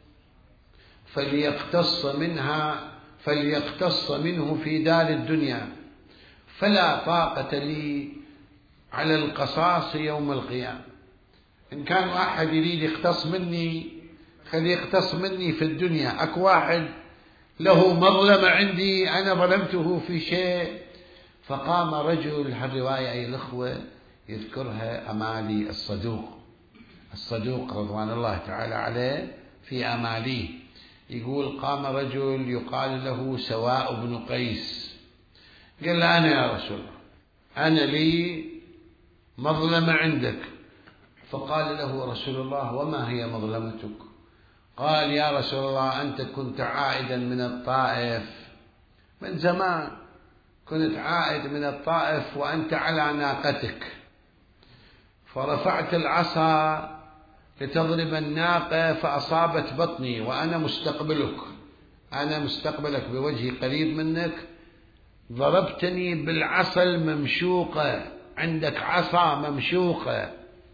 فليقتص منها فليقتص منه في دار الدنيا، فلا طاقة لي على القصاص يوم القيامة. إن كان واحد يريد يقتص مني خلي يقتص مني في الدنيا. أكو واحد له مظلمة عندي أنا ظلمته في شيء. فقام رجل، هالرواية أي الأخوة يذكرها أمالي الصدوق الصدوق رضوان الله تعالى عليه في أماليه، يقول قام رجل يقال له سواء بن قيس، قال له أنا يا رسول الله أنا لي مظلمة عندك. فقال له رسول الله وما هي مظلمتك؟ قال يا رسول الله أنت كنت عائدا من الطائف من زمان، كنت عائد من الطائف وأنت على ناقتك، فرفعت العصا لتضرب الناقة فأصابت بطني وأنا مستقبلك أنا مستقبلك بوجهي قريب منك، ضربتني بالعصا الممشوقة، عندك عصا ممشوقة،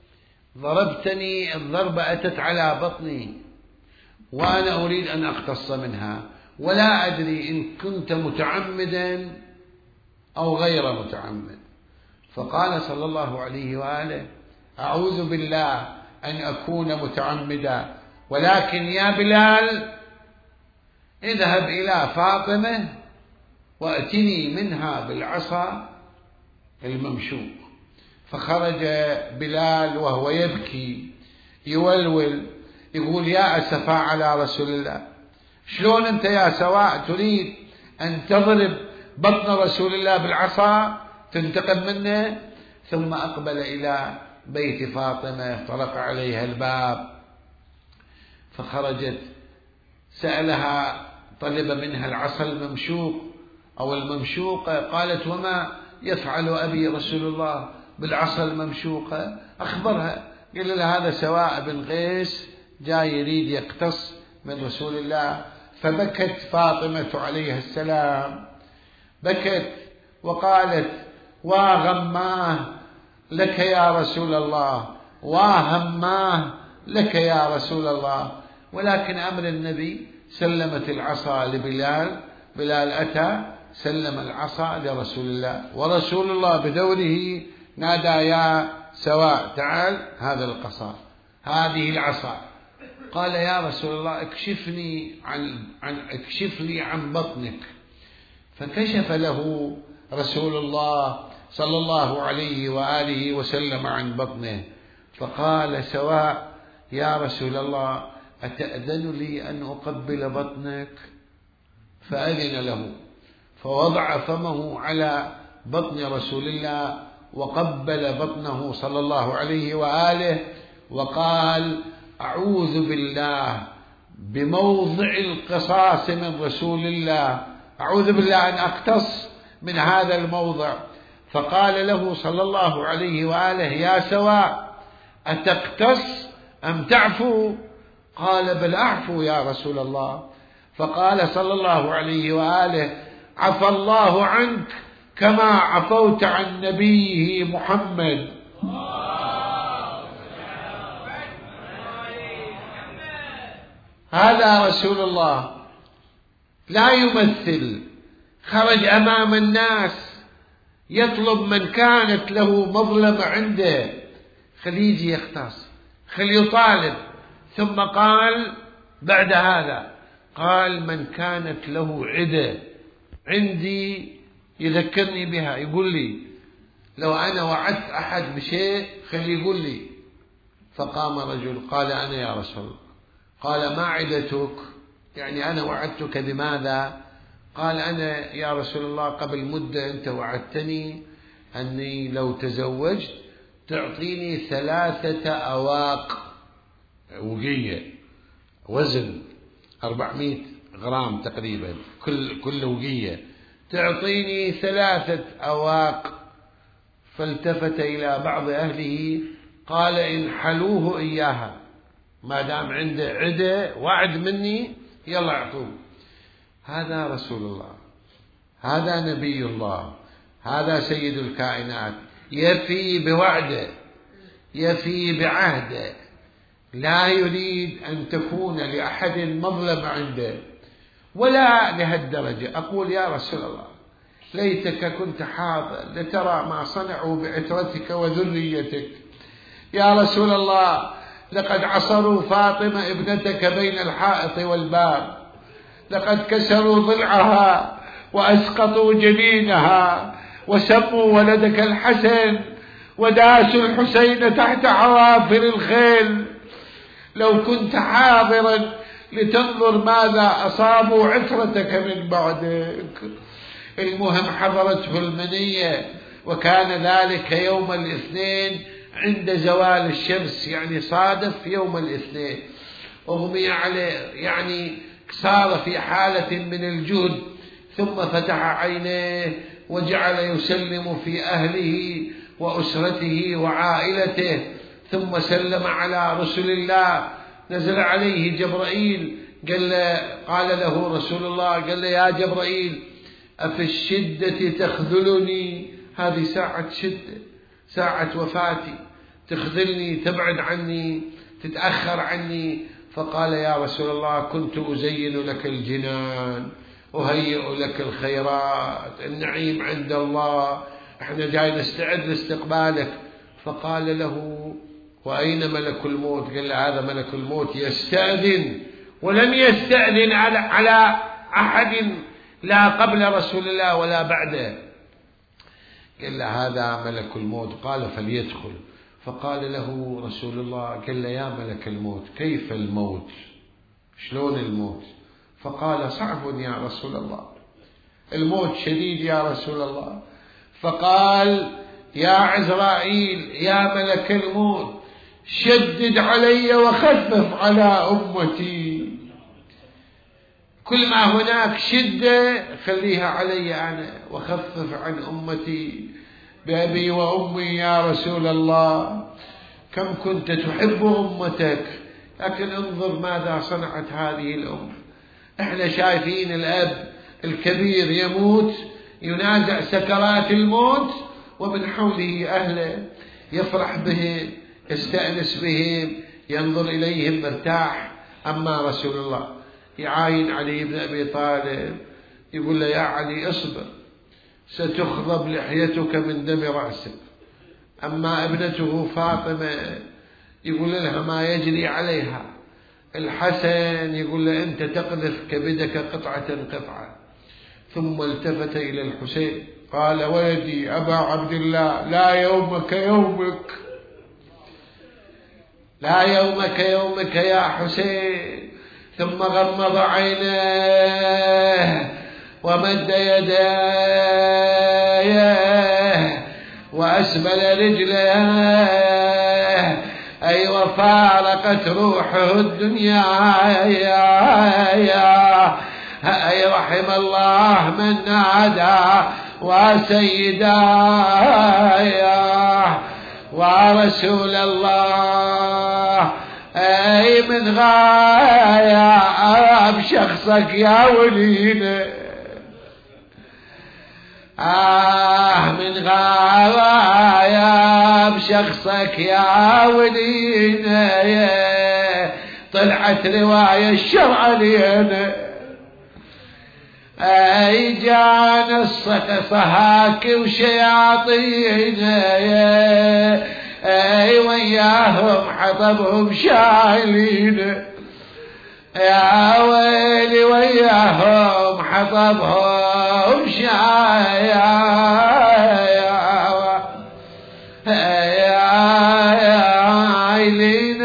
ضربتني الضربة أتت على بطني وأنا أريد أن أقتص منها، ولا أدري إن كنت متعمدا أو غير متعمد. فقال صلى الله عليه وآله أعوذ بالله أن أكون متعمدا، ولكن يا بلال اذهب إلى فاطمة وأتني منها بالعصا الممشوق. فخرج بلال وهو يبكي يولول يقول يا أسفا على رسول الله، شلون أنت يا سواء تريد أن تضرب بطن رسول الله بالعصا تنتقم منه؟ ثم أقبل إلى بيت فاطمة، طرق عليها الباب فخرجت، سألها طلب منها العصا الممشوق أو الممشوقة، قالت وما يفعل أبي رسول الله بالعصا الممشوقة؟ أخبرها، قال لها هذا سواء بن قيس جاي يريد يقتص من رسول الله. فبكت فاطمة عليها السلام، بكت وقالت واغماه لك يا رسول الله، واهماه لك يا رسول الله. ولكن أمر النبي سلمت العصا لبلال، بلال أتى سلم العصا لرسول الله، ورسول الله بدوره نادى يا سواء تعال هذا القصاء هذه العصا. قال يا رسول الله اكشفني عن, عن اكشف لي عن بطنك. فكشف له رسول الله صلى الله عليه وآله وسلم عن بطنه. فقال سواء يا رسول الله أتأذن لي أن أقبل بطنك؟ فأذن له، فوضع فمه على بطن رسول الله وقبل بطنه صلى الله عليه وآله وقال أعوذ بالله بموضع القصاص من رسول الله، أعوذ بالله أن أقتص من هذا الموضع. فقال له صلى الله عليه وآله يا سواء أتقتص أم تعفو؟ قال بل أعفو يا رسول الله. فقال صلى الله عليه وآله عفى الله عنك كما عفوت عن نبيه محمد. هذا رسول الله لا يمثل، خرج أمام الناس يطلب من كانت له مظلمة عنده خليه يجي يختص، خليه يطالب. ثم قال بعد هذا قال من كانت له عدة عندي يذكرني بها، يقول لي لو أنا وعدت أحد بشيء خليه يقول لي. فقام رجل قال أنا يا رسول الله. قال ما عدتك؟ يعني أنا وعدتك بماذا؟ قال أنا يا رسول الله قبل مدة أنت وعدتني أني لو تزوجت تعطيني ثلاثة أواق وقية، وزن أربعمائة غرام تقريبا كل كل وقية، تعطيني ثلاثة أواق. فالتفت إلى بعض أهله قال إن حلوه إياها، ما دام عنده عدة وعد مني يلا اعطوه. هذا رسول الله، هذا نبي الله، هذا سيد الكائنات، يفي بوعده، يفي بعهده، لا يريد أن تكون لأحد مظلمة عنده ولا لهالدرجة. أقول يا رسول الله ليتك كنت حاضر لترى ما صنعوا بعترتك وذريتك. يا رسول الله لقد عصروا فاطمة ابنتك بين الحائط والباب، لقد كسروا ضلعها وأسقطوا جنينها، وسموا ولدك الحسن وداسوا الحسين تحت حوافر الخيل. لو كنت حاضرا لتنظر ماذا أصابوا عترتك من بعدك. المهم حضرته المنية، وكان ذلك يوم الاثنين عند زوال الشمس، يعني صادف يوم الاثنين. أغمي عليه، يعني صار في حالة من الجهد، ثم فتح عينيه وجعل يسلم في أهله وأسرته وعائلته، ثم سلم على رسول الله. نزل عليه جبرائيل قال له قال له رسول الله قال له يا جبرائيل أفي الشدة تخذلني؟ هذه ساعة شدة، ساعة وفاتي، تخذلني، تبعد عني، تتأخر عني. فقال يا رسول الله كنت أزين لك الجنان، أهيئ لك الخيرات، النعيم عند الله، احنا جاي نستعد لاستقبالك. فقال له وأين ملك الموت؟ قال له هذا ملك الموت يستأذن، ولم يستأذن على, على أحد لا قبل رسول الله ولا بعده. قال له هذا ملك الموت. قال فليدخل. فقال له رسول الله قال له يا ملك الموت كيف الموت؟ شلون الموت؟ فقال صعب يا رسول الله، الموت شديد يا رسول الله. فقال يا عزرائيل يا ملك الموت شدد علي وخفف على أمتي، كل ما هناك شدة خليها علي أنا وخفف عن أمتي بأبي وأمي يا رسول الله. كم كنت تحب أمتك، لكن انظر ماذا صنعت هذه الأمة. احنا شايفين الأب الكبير يموت، ينازع سكرات الموت، ومن حوله أهله، يفرح بهم، يستأنس بهم، ينظر إليهم مرتاح. أما رسول الله يعاين علي بن أبي طالب، يقول له يا علي اصبر ستخضب لحيتك من دم رأسك. أما ابنته فاطمة يقول لها ما يجري عليها. الحسن يقول له أنت تقذف كبدك قطعة قطعة. ثم التفت إلى الحسين قال ولدي أبا عبد الله لا يومك يومك، لا يومك يومك يا حسين. ثم غمض عينيه ومد يديه وأسبل رجليه، أي وفارقت روحه الدنيا. أي رحم الله من نادى وسيدايا ورسول الله، أي من غاية بشخصك يا ولينا، آه من غاية بشخصك يا ولينا. طلعت رواية الشرع لينا، أي جان الصهاك وشياطين، أي وياهم حطبهم شايلين. يا ويلي وياهم حطبهم شايلين.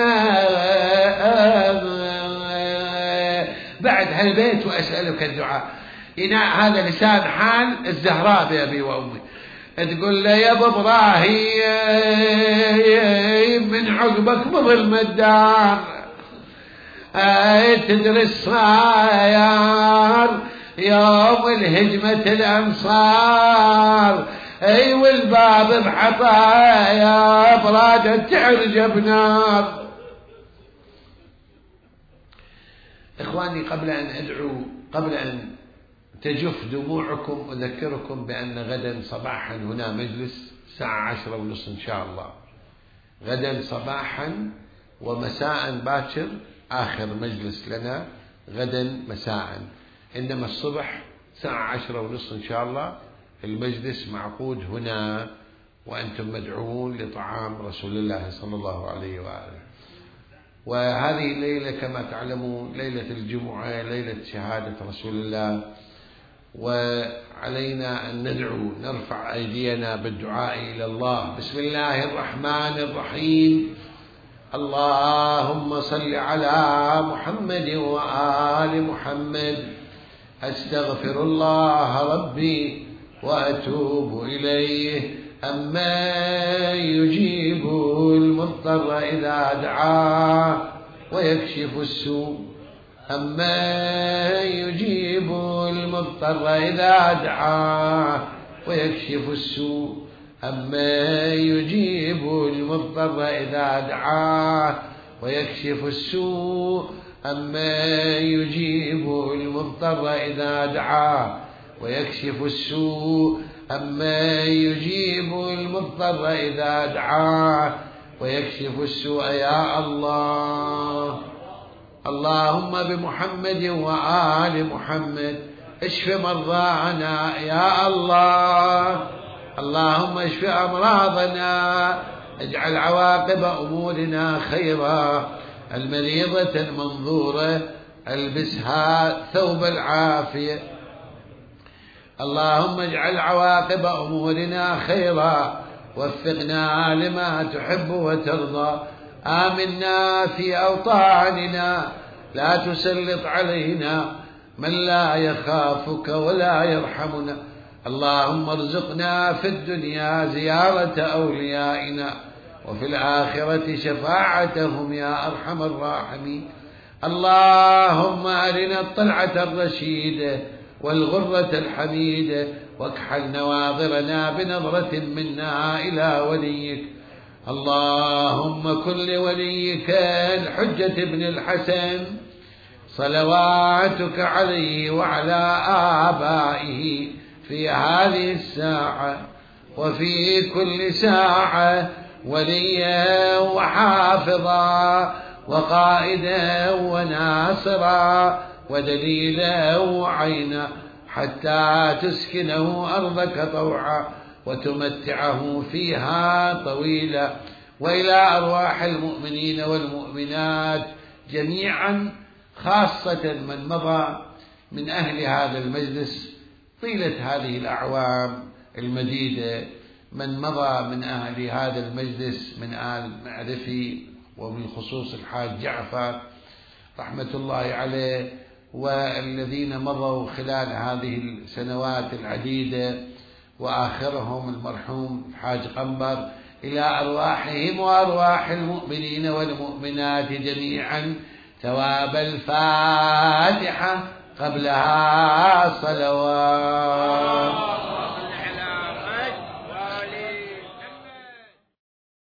بعد هالبيت وأسألك الدعاء. هذا لسان حال الزهراء بأبي وأمي، تقول له يا ابو ابراهيم من عقبك بظلم الدار، أي تدري الصاير يوم الهجمة الأنصار، أي والباب بحطايا برادة تعرج بنار. إخواني، قبل أن أدعو، قبل أن تجف دموعكم، أذكركم بأن غدا صباحا هنا مجلس الساعة عشرة ونصف إن شاء الله. غدا صباحا ومساء باكر آخر مجلس لنا غدا مساء، إنما الصبح الساعة عشرة ونصف إن شاء الله المجلس معقود هنا، وأنتم مدعوون لطعام رسول الله صلى الله عليه وآله. وهذه الليلة كما تعلمون ليلة الجمعة، ليلة شهادة رسول الله، وعلينا أن ندعو، نرفع أيدينا بالدعاء إلى الله. بسم الله الرحمن الرحيم. اللهم صل على محمد وآل محمد. أستغفر الله ربي وأتوب إليه. أما يجيب المضطر إذا دعاه ويكشف السوء، أما يجيب المضطر إذا دعاه ويكشف السوء، أما يجيب المضطر إذا دعاه ويكشف السوء، أما يجيب المضطر إذا دعاه ويكشف السوء، أما يجيب المضطر إذا دعاه ويكشف السوء. يا الله، اللهم بمحمد وآل محمد اشف مرضانا يا الله. اللهم اشف أمراضنا، اجعل عواقب أمورنا خيرا. المريضة المنظورة البسها ثوب العافية. اللهم اجعل عواقب أمورنا خيرا، وفقنا لما تحب وترضى. آمنا في أوطاننا، لا تسلط علينا من لا يخافك ولا يرحمنا. اللهم ارزقنا في الدنيا زيارة أوليائنا، وفي الآخرة شفاعتهم يا أرحم الراحمين. اللهم أرنا الطلعة الرشيدة والغرة الحميدة، واكحل نواظرنا بنظرة منا إلى وليك. اللهم كن لوليك الحجة بن الحسن صلواتك عليه وعلى آبائه في هذه الساعة وفي كل ساعة وليا وحافظا وقائدا وناصرا ودليلا وعينا، حتى تسكنه أرضك طوعا وتمتعه فيها طويلا. وإلى أرواح المؤمنين والمؤمنات جميعا، خاصة من مضى من أهل هذا المجلس طيلة هذه الأعوام المديدة، من مضى من أهل هذا المجلس من آل معرفي، وبالخصوص الحاج جعفر رحمة الله عليه، والذين مضوا خلال هذه السنوات العديدة، وآخرهم المرحوم الحاج قنبر. إلى أرواحهم وأرواح المؤمنين والمؤمنات جميعا ثواب الفاتحة قبلها صلوات.